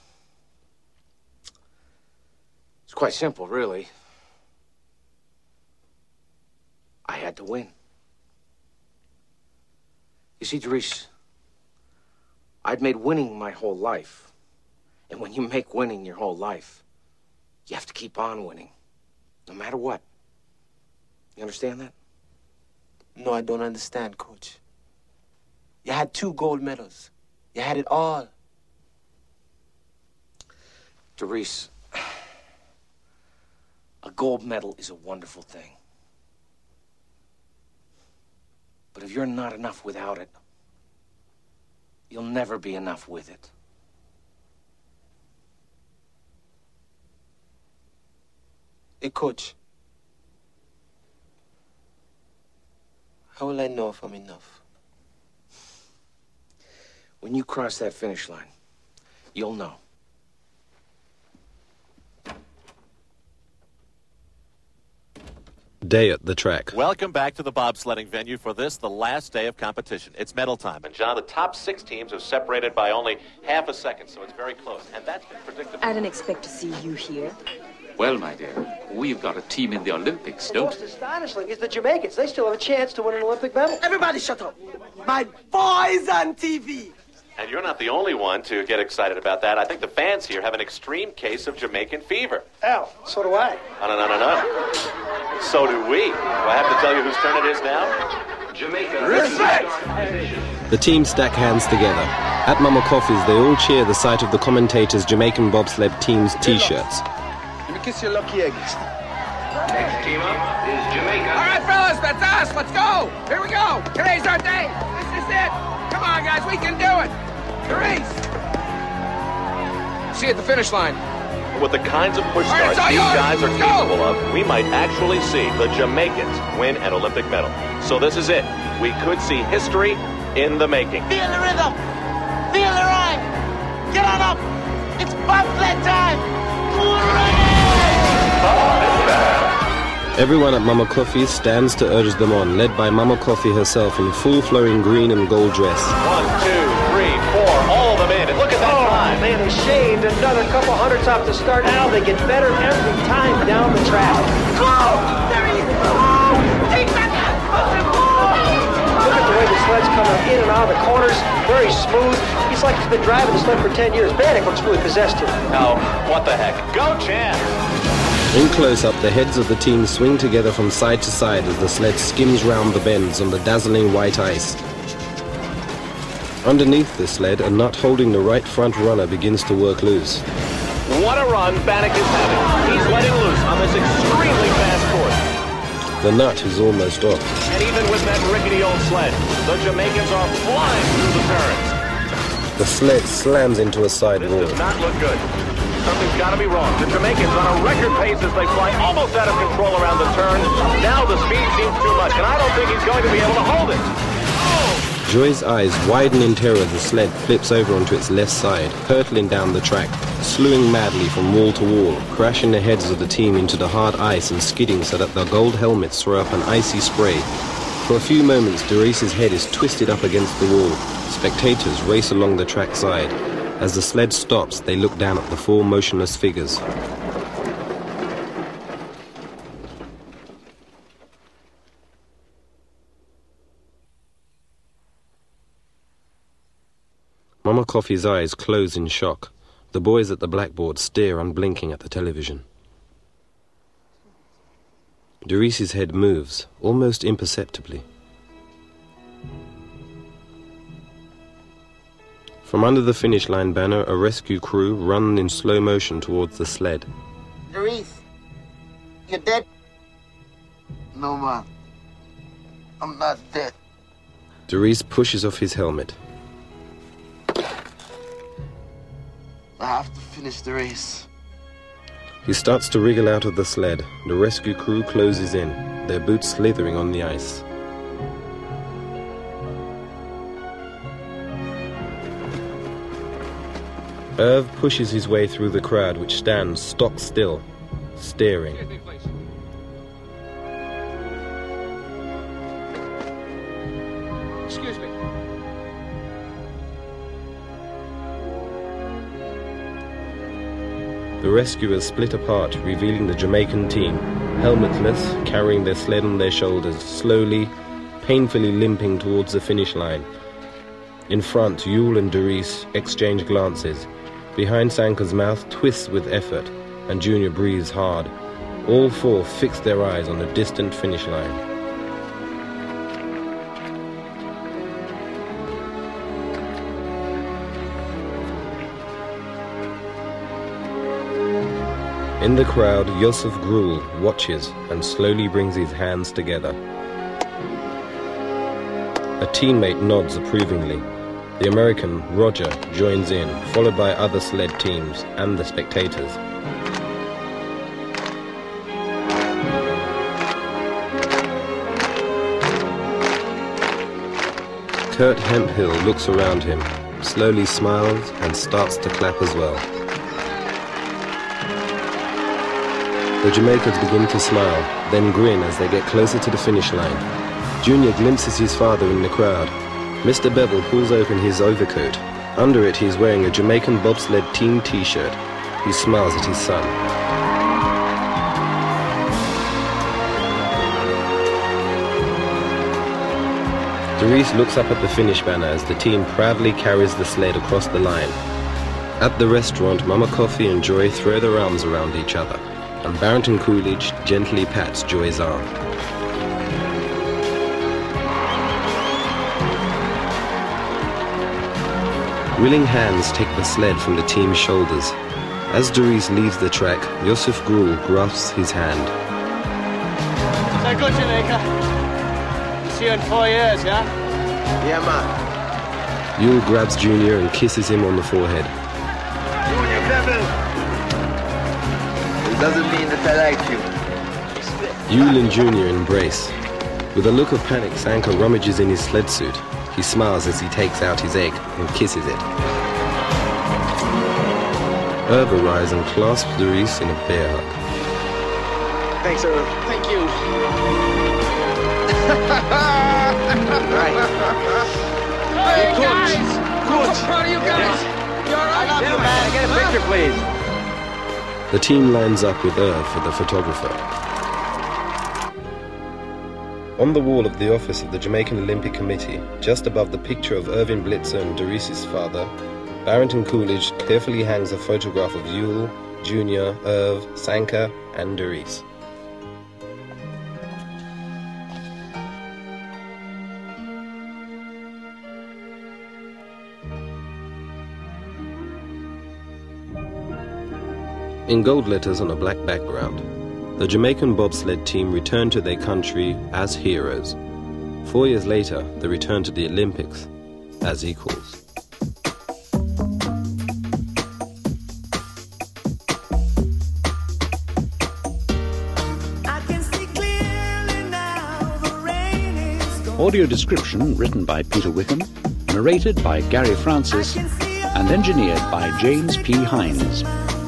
It's quite simple, really. I had to win. You see, Doris, I'd made winning my whole life. And when you make winning your whole life, you have to keep on winning, no matter what. You understand that? No, I don't understand, Coach. You had two gold medals. You had it all. Doris, a gold medal is a wonderful thing. But if you're not enough without it, you'll never be enough with it. Hey, Coach. How will I know if I'm enough? When you cross that finish line, you'll know. Day at the track. Welcome back to the bobsledding venue for this, the last day of competition. It's medal time. And John, the top six teams have separated by only half a second, so it's very close. And that's been predictable. I didn't expect to see you here. Well, my dear, we've got a team in the Olympics, don't Most astonishing is the Jamaicans. They still have a chance to win an Olympic medal. Everybody shut up. My boy's on T V. And you're not the only one to get excited about that. I think the fans here have an extreme case of Jamaican fever. Al, so do I. No, no, no, no, no. So do we. Do I have to tell you whose turn it is now? Jamaica. Respect! The team stack hands together. At Mama Coffee's, they all cheer the sight of the commentators' Jamaican bobsled team's T-shirts. Let me kiss your lucky eggs. Next team up is Jamaica. All right, fellas, that's us. Let's go. Here we go. Today's our day. This is it. Come on, guys. We can do it. Therese. See you at the finish line. With the kinds of push All right, starts it's all these yours. guys are Let's go. capable of, we might actually see the Jamaicans win an Olympic medal. So this is it. We could see history in the making. Feel the rhythm. Feel the rhyme. Get on up. It's bobsled time. Everyone at Mama Coffee stands to urge them on, led by Mama Coffee herself in full flowing green and gold dress. One, two, three, four, all of them in. And look at that Oh, time. man, they shaved another couple hundredths off the start. Now they get better every time down the track. Go! There he is. Oh, take back that. Look at the way the sled's coming in and out of the corners. Very smooth. He's like he's been driving the sled for ten years. Bannock looks really possessed here. Oh, what the heck. Go, champ. In close-up, the heads of the team swing together from side to side as the sled skims round the bends on the dazzling white ice. Underneath the sled, a nut holding the right front runner begins to work loose. What a run Bannock is having. He's letting loose on this extremely fast course. The nut is almost off. And even with that rickety old sled, the Jamaicans are flying through the turns. The sled slams into a side wall. Does not look good. Something's got to be wrong. The Jamaicans on a record pace as they fly almost out of control around the turn. Now the speed seems too much, and I don't think he's going to be able to hold it. Joy's eyes widen in terror as the sled flips over onto its left side, hurtling down the track, slewing madly from wall to wall, crashing the heads of the team into the hard ice and skidding so that their gold helmets throw up an icy spray. For a few moments, Doris's head is twisted up against the wall. Spectators race along the track side. As the sled stops, they look down at the four motionless figures. Mama Coffee's eyes close in shock. The boys at the blackboard stare unblinking at the television. Doris's head moves, almost imperceptibly. From under the finish line banner, a rescue crew run in slow motion towards the sled. Doris, you're dead? No, man. I'm not dead. Doris pushes off his helmet. I have to finish the race. He starts to wriggle out of the sled. The rescue crew closes in, their boots slithering on the ice. Irv pushes his way through the crowd, which stands stock still, staring. Excuse me, please. Excuse me. The rescuers split apart, revealing the Jamaican team, helmetless, carrying their sled on their shoulders, slowly, painfully limping towards the finish line. In front, Yule and Doris exchange glances. Behind Sanka's mouth twists with effort, and Junior breathes hard. All four fix their eyes on the distant finish line. In the crowd, Yosef Gruel watches and slowly brings his hands together. A teammate nods approvingly. The American, Roger, joins in, followed by other sled teams and the spectators. Kurt Hemphill looks around him, slowly smiles and starts to clap as well. The Jamaicans begin to smile, then grin as they get closer to the finish line. Junior glimpses his father in the crowd. Mister Bevel pulls open his overcoat. Under it, he is wearing a Jamaican bobsled team t-shirt. He smiles at his son. Doris looks up at the finish banner as the team proudly carries the sled across the line. At the restaurant, Mama Coffee and Joy throw their arms around each other, and Barrington Coolidge gently pats Joy's arm. Willing hands take the sled from the team's shoulders. As Doris leaves the track, Yusuf Grul grasps his hand. So good, Jamaica. See you in four years, yeah? Yeah, man. Yule grabs Junior and kisses him on the forehead. Junior Bevel! It doesn't mean that I like you. Yule and Junior embrace. With a look of panic, Sanka rummages in his sled suit. He smiles as he takes out his egg and kisses it. Herb arrives and clasps Doris in a bear hug. Thanks, Herb. Thank you. Right. Hey, guys! Good. I'm so proud of you guys. You all right? I love you, man. Get a picture, please. The team lines up with Herb for the photographer. On the wall of the office of the Jamaican Olympic Committee, just above the picture of Irving Blitzer and Doris's father, Barrington Coolidge carefully hangs a photograph of Yule, Junior, Irv, Sanka, and Doris. In gold letters on a black background, the Jamaican bobsled team returned to their country as heroes. Four years later, they returned to the Olympics as equals. Audio description written by Peter Wickham, narrated by Gary Francis, and engineered by James P. Hines.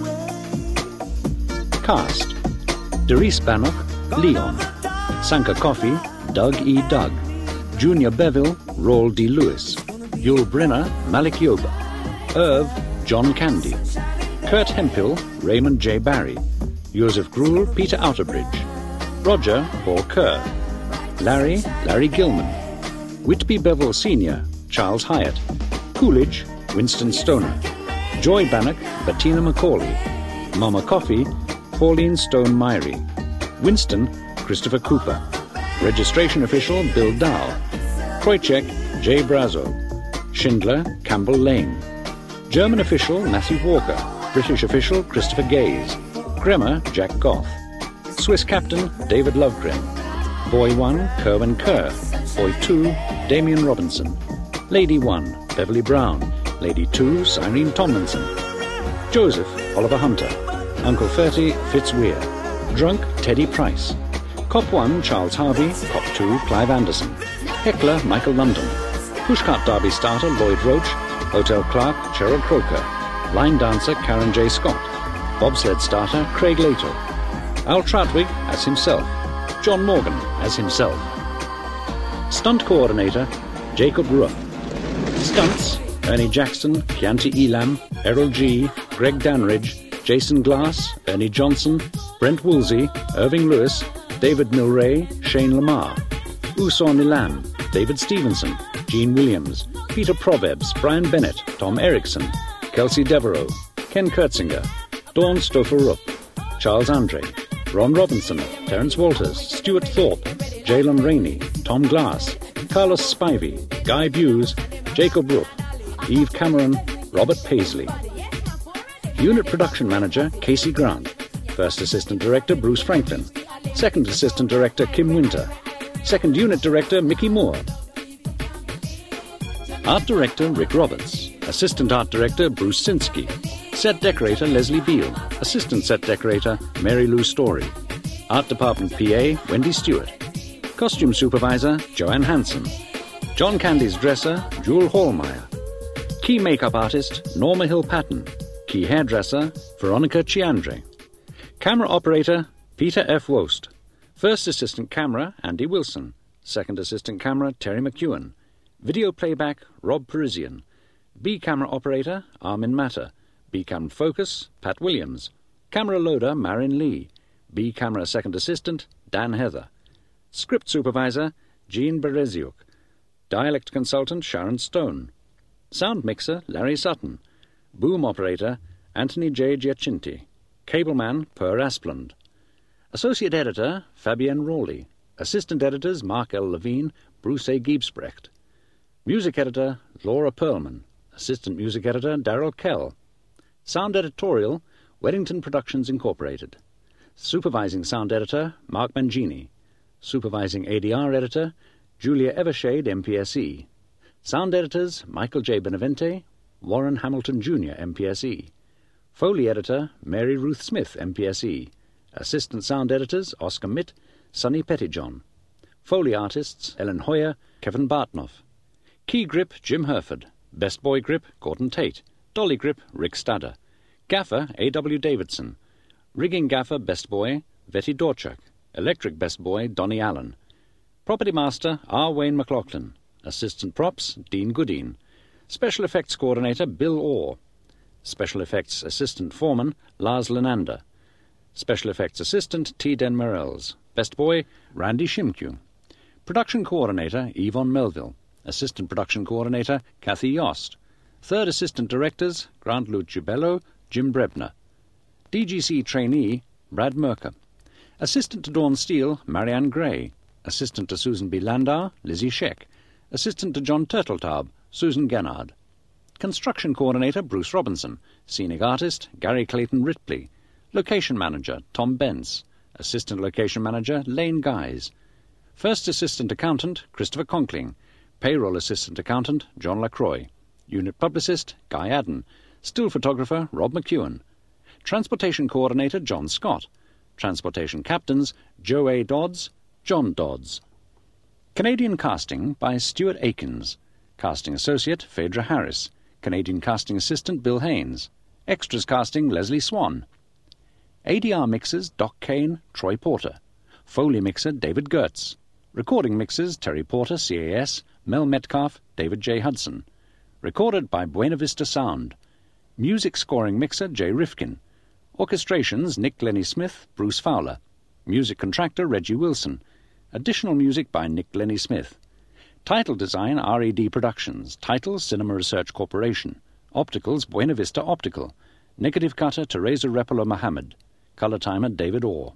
Cast: Doris Bannock, Leon. Sanka Coffee, Doug E. Doug. Junior Bevel, Roll D. Lewis. Yul Brynner, Malik Yoba. Irv, John Candy. Kurt Hemphill, Raymond J. Barry. Joseph Grul, Peter Outerbridge. Roger, Paul Kerr. Larry, Larry Gilman. Whitby Bevel Senior, Charles Hyatt. Coolidge, Winston Stoner. Joy Bannock, Bettina Macaulay. Mama Coffee, Pauline Stone Myrie. Winston, Christopher Cooper. Registration official, Bill Dow. Krojcek, Jay Brazo. Schindler, Campbell Lane. German official, Matthew Walker. British official, Christopher Gaze. Kremer, Jack Goff. Swiss captain, David Lovegren. Boy one, Kerwin Kerr. Boy two, Damien Robinson. Lady one, Beverly Brown. Lady two, Cyrene Tomlinson. Joseph, Oliver Hunter. Uncle thirty, Fitz Weir. Drunk, Teddy Price. Cop one, Charles Harvey. Cop two, Clive Anderson. Heckler, Michael London. Pushcart Derby starter, Lloyd Roach. Hotel clerk, Cheryl Croker. Line dancer, Karen J. Scott. Bobsled starter, Craig Lato. Al Troutwig as himself. John Morgan as himself. Stunt coordinator, Jacob Rupp. Stunts, Ernie Jackson, Chianti Elam, Errol G., Greg Danridge, Jason Glass, Ernie Johnson, Brent Woolsey, Irving Lewis, David Milray, Shane Lamar. Uson Ilam, David Stevenson, Gene Williams, Peter Proverbs, Brian Bennett, Tom Erickson, Kelsey Devereaux, Ken Kurtzinger, Dawn Stouffer Rupp, Charles Andre, Ron Robinson, Terence Walters, Stuart Thorpe, Jalen Rainey, Tom Glass, Carlos Spivey, Guy Buse, Jacob Rupp, Eve Cameron, Robert Paisley. Unit Production Manager, Casey Grant. First Assistant Director, Bruce Franklin. Second Assistant Director, Kim Winter. Second Unit Director, Mickey Moore. Art Director, Rick Roberts. Assistant Art Director, Bruce Sinsky. Set Decorator, Leslie Beale. Assistant Set Decorator, Mary Lou Story. Art Department P A, Wendy Stewart. Costume Supervisor, Joanne Hanson. John Candy's Dresser, Jewel Hallmeyer. Key Makeup Artist, Norma Hill Patton. Key Hairdresser, Veronica Chiandre. Camera Operator, Peter F. Wost. First Assistant Camera, Andy Wilson. Second Assistant Camera, Terry McEwen. Video Playback, Rob Parisian. B Camera Operator, Armin Matter. B Camera Focus, Pat Williams. Camera Loader, Marin Lee. B Camera Second Assistant, Dan Heather. Script Supervisor, Jean Bereziuk. Dialect Consultant, Sharon Stone. Sound Mixer, Larry Sutton. Boom Operator, Anthony J. Giacinti. Cableman, Per Asplund. Associate Editor, Fabienne Rawley. Assistant Editors, Mark L. Levine, Bruce A. Giebsbrecht. Music Editor, Laura Perlman. Assistant Music Editor, Darrell Kell. Sound Editorial, Weddington Productions Incorporated. Supervising Sound Editor, Mark Mangini. Supervising A D R Editor, Julia Evershade, M P S E. Sound Editors, Michael J. Benavente, Warren Hamilton Junior, M P S E. Foley Editor, Mary Ruth Smith, M P S E. Assistant Sound Editors, Oscar Mitt, Sonny Pettyjohn. Foley Artists, Ellen Hoyer, Kevin Bartnoff. Key Grip, Jim Herford. Best Boy Grip, Gordon Tate. Dolly Grip, Rick Stadder. Gaffer, A W Davidson. Rigging Gaffer, Best Boy, Vetty Dorchuk. Electric Best Boy, Donnie Allen. Property Master, R. Wayne McLaughlin. Assistant Props, Dean Goodine. Special Effects Coordinator, Bill Orr. Special Effects Assistant Foreman, Lars Lenander. Special Effects Assistant, T. Den Morels. Best Boy, Randy Shimku. Production Coordinator, Yvonne Melville. Assistant Production Coordinator, Kathy Yost. Third Assistant Directors, Grant Lucibello, Jim Brebner. D G C Trainee, Brad Merker. Assistant to Dawn Steele, Marianne Gray. Assistant to Susan B. Landau, Lizzie Scheck. Assistant to John Turteltaub, Susan Gennard. Construction Coordinator, Bruce Robinson. Scenic Artist, Gary Clayton Ripley. Location Manager, Tom Bentz. Assistant Location Manager, Lane Guys. First Assistant Accountant, Christopher Conkling. Payroll Assistant Accountant, John Lacroix. Unit Publicist, Guy Adden. Still Photographer, Rob McEwen. Transportation Coordinator, John Scott. Transportation Captains, Joe A. Dodds, John Dodds. Canadian Casting by Stuart Akins. Casting Associate, Phaedra Harris. Canadian Casting Assistant, Bill Haynes. Extras Casting, Leslie Swan. A D R Mixers, Doc Kane, Troy Porter. Foley Mixer, David Gertz. Recording Mixers, Terry Porter, C A S, Mel Metcalf, David J. Hudson. Recorded by Buena Vista Sound. Music Scoring Mixer, Jay Rifkin. Orchestrations, Nick Lenny Smith, Bruce Fowler. Music Contractor, Reggie Wilson. Additional music by Nick Lenny Smith. Title Design, R E D Productions. Title, Cinema Research Corporation. Opticals, Buena Vista Optical. Negative Cutter, Teresa Repolo Mohammed. Color Timer, David Orr.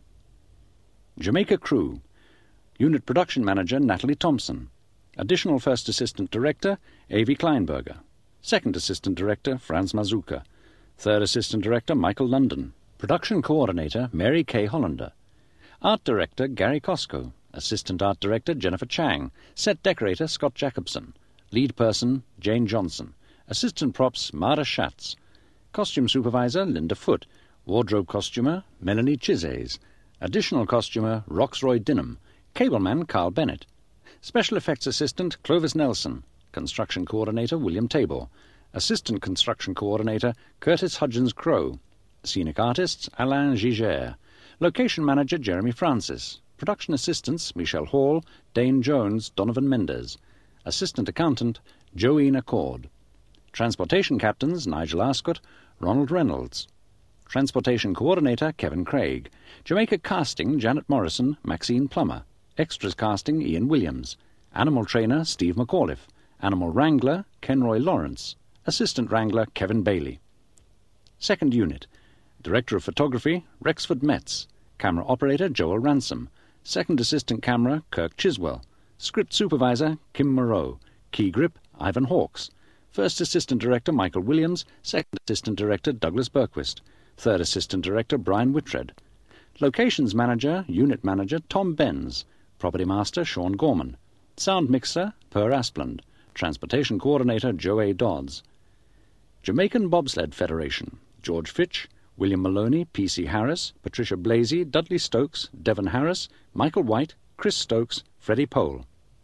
Jamaica Crew. Unit Production Manager, Natalie Thompson. Additional First Assistant Director, Avi Kleinberger. Second Assistant Director, Franz Mazuka. Third Assistant Director, Michael London. Production Coordinator, Mary Kay Hollander. Art Director, Gary Costco. Assistant Art Director, Jennifer Chang. Set Decorator, Scott Jacobson. Lead Person, Jane Johnson. Assistant Props, Mara Schatz. Costume Supervisor, Linda Foote. Wardrobe Costumer, Melanie Chises. Additional Costumer, Roxroy Dinham. Cableman, Carl Bennett. Special Effects Assistant, Clovis Nelson. Construction Coordinator, William Tabor. Assistant Construction Coordinator, Curtis Hudgens Crow. Scenic Artists, Alain Giger. Location Manager, Jeremy Francis. Production Assistants, Michelle Hall, Dane Jones, Donovan Mendez. Assistant Accountant, Joeen Accord. Transportation Captains, Nigel Ascott, Ronald Reynolds. Transportation Coordinator, Kevin Craig. Jamaica Casting, Janet Morrison, Maxine Plummer. Extras Casting, Ian Williams. Animal Trainer, Steve McAuliffe. Animal Wrangler, Kenroy Lawrence. Assistant Wrangler, Kevin Bailey. Second Unit. Director of Photography, Rexford Metz. Camera Operator, Joel Ransom. Second Assistant Camera, Kirk Chiswell. Script Supervisor, Kim Moreau. Key Grip, Ivan Hawkes. First Assistant Director, Michael Williams. Second Assistant Director, Douglas Berquist. Third Assistant Director, Brian Whitred. Locations Manager, Unit Manager, Tom Benz. Property Master, Sean Gorman. Sound Mixer, Per Asplund. Transportation Coordinator, Joe A. Dodds. Jamaican Bobsled Federation, George Fitch, William Maloney, P C Harris, Patricia Blasey, Dudley Stokes, Devon Harris, Michael White, Chris Stokes, Freddie Pole.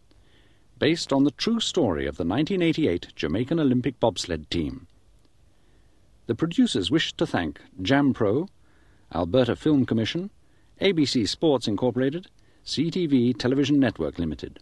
Based on the true story of the nineteen eighty-eight Jamaican Olympic Bobsled Team. The producers wish to thank JamPro, Alberta Film Commission, A B C Sports Incorporated, C T V Television Network Limited.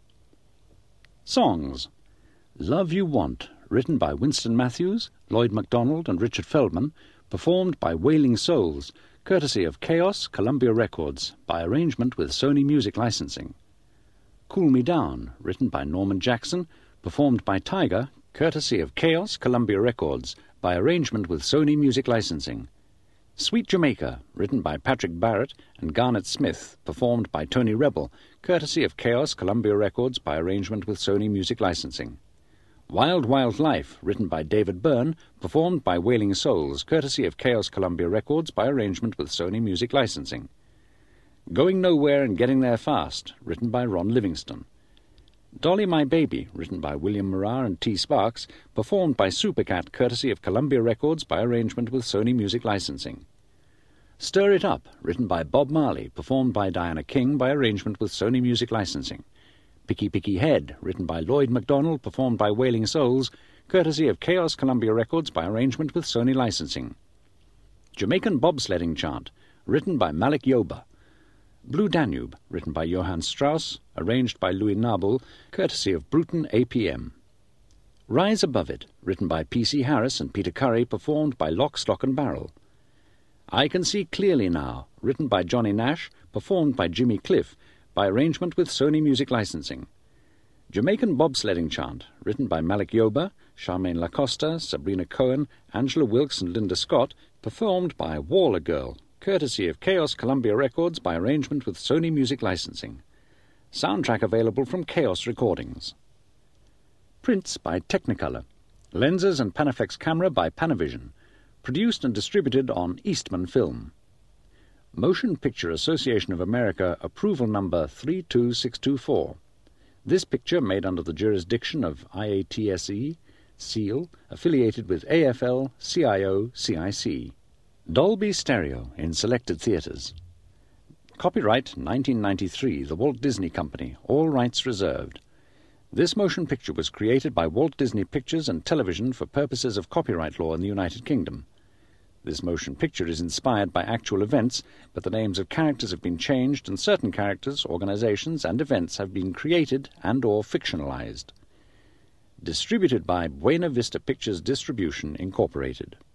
Songs. Love You Want, written by Winston Matthews, Lloyd MacDonald and Richard Feldman, performed by Wailing Souls, courtesy of Chaos, Columbia Records, by arrangement with Sony Music Licensing. Cool Me Down, written by Norman Jackson, performed by Tiger, courtesy of Chaos, Columbia Records, by arrangement with Sony Music Licensing. Sweet Jamaica, written by Patrick Barrett and Garnett Smith, performed by Tony Rebel, courtesy of Chaos, Columbia Records, by arrangement with Sony Music Licensing. Wild Wild Life, written by David Byrne, performed by Wailing Souls, courtesy of Chaos, Columbia Records, by arrangement with Sony Music Licensing. Going Nowhere and Getting There Fast, written by Ron Livingston. Dolly My Baby, written by William Murrah and T. Sparks, performed by Supercat, courtesy of Columbia Records, by arrangement with Sony Music Licensing. Stir It Up, written by Bob Marley, performed by Diana King, by arrangement with Sony Music Licensing. Picky Picky Head, written by Lloyd MacDonald, performed by Wailing Souls, courtesy of Chaos, Columbia Records, by arrangement with Sony Licensing. Jamaican Bobsledding Chant, written by Malik Yoba. Blue Danube, written by Johann Strauss, arranged by Louis Nabul, courtesy of Bruton A P M. Rise Above It, written by P C Harris and Peter Curry, performed by Lock, Stock and Barrel. I Can See Clearly Now, written by Johnny Nash, performed by Jimmy Cliff, by arrangement with Sony Music Licensing. Jamaican Bobsledding Chant, written by Malik Yoba, Charmaine Lacosta, Sabrina Cohen, Angela Wilkes and Linda Scott, performed by Waller Girl, courtesy of Chaos Columbia Records, by arrangement with Sony Music Licensing. Soundtrack available from Chaos Recordings. Prints by Technicolor. Lenses and Panaflex camera by Panavision. Produced and distributed on Eastman Film. Motion Picture Association of America approval number three two six two four. This picture made under the jurisdiction of I A T S E, SEAL, affiliated with A F L C I O C I C. Dolby Stereo in selected theatres. Copyright nineteen ninety-three, The Walt Disney Company, all rights reserved. This motion picture was created by Walt Disney Pictures and Television for purposes of copyright law in the United Kingdom. This motion picture is inspired by actual events, but the names of characters have been changed and certain characters, organizations, and events have been created and or fictionalized. Distributed by Buena Vista Pictures Distribution, Incorporated.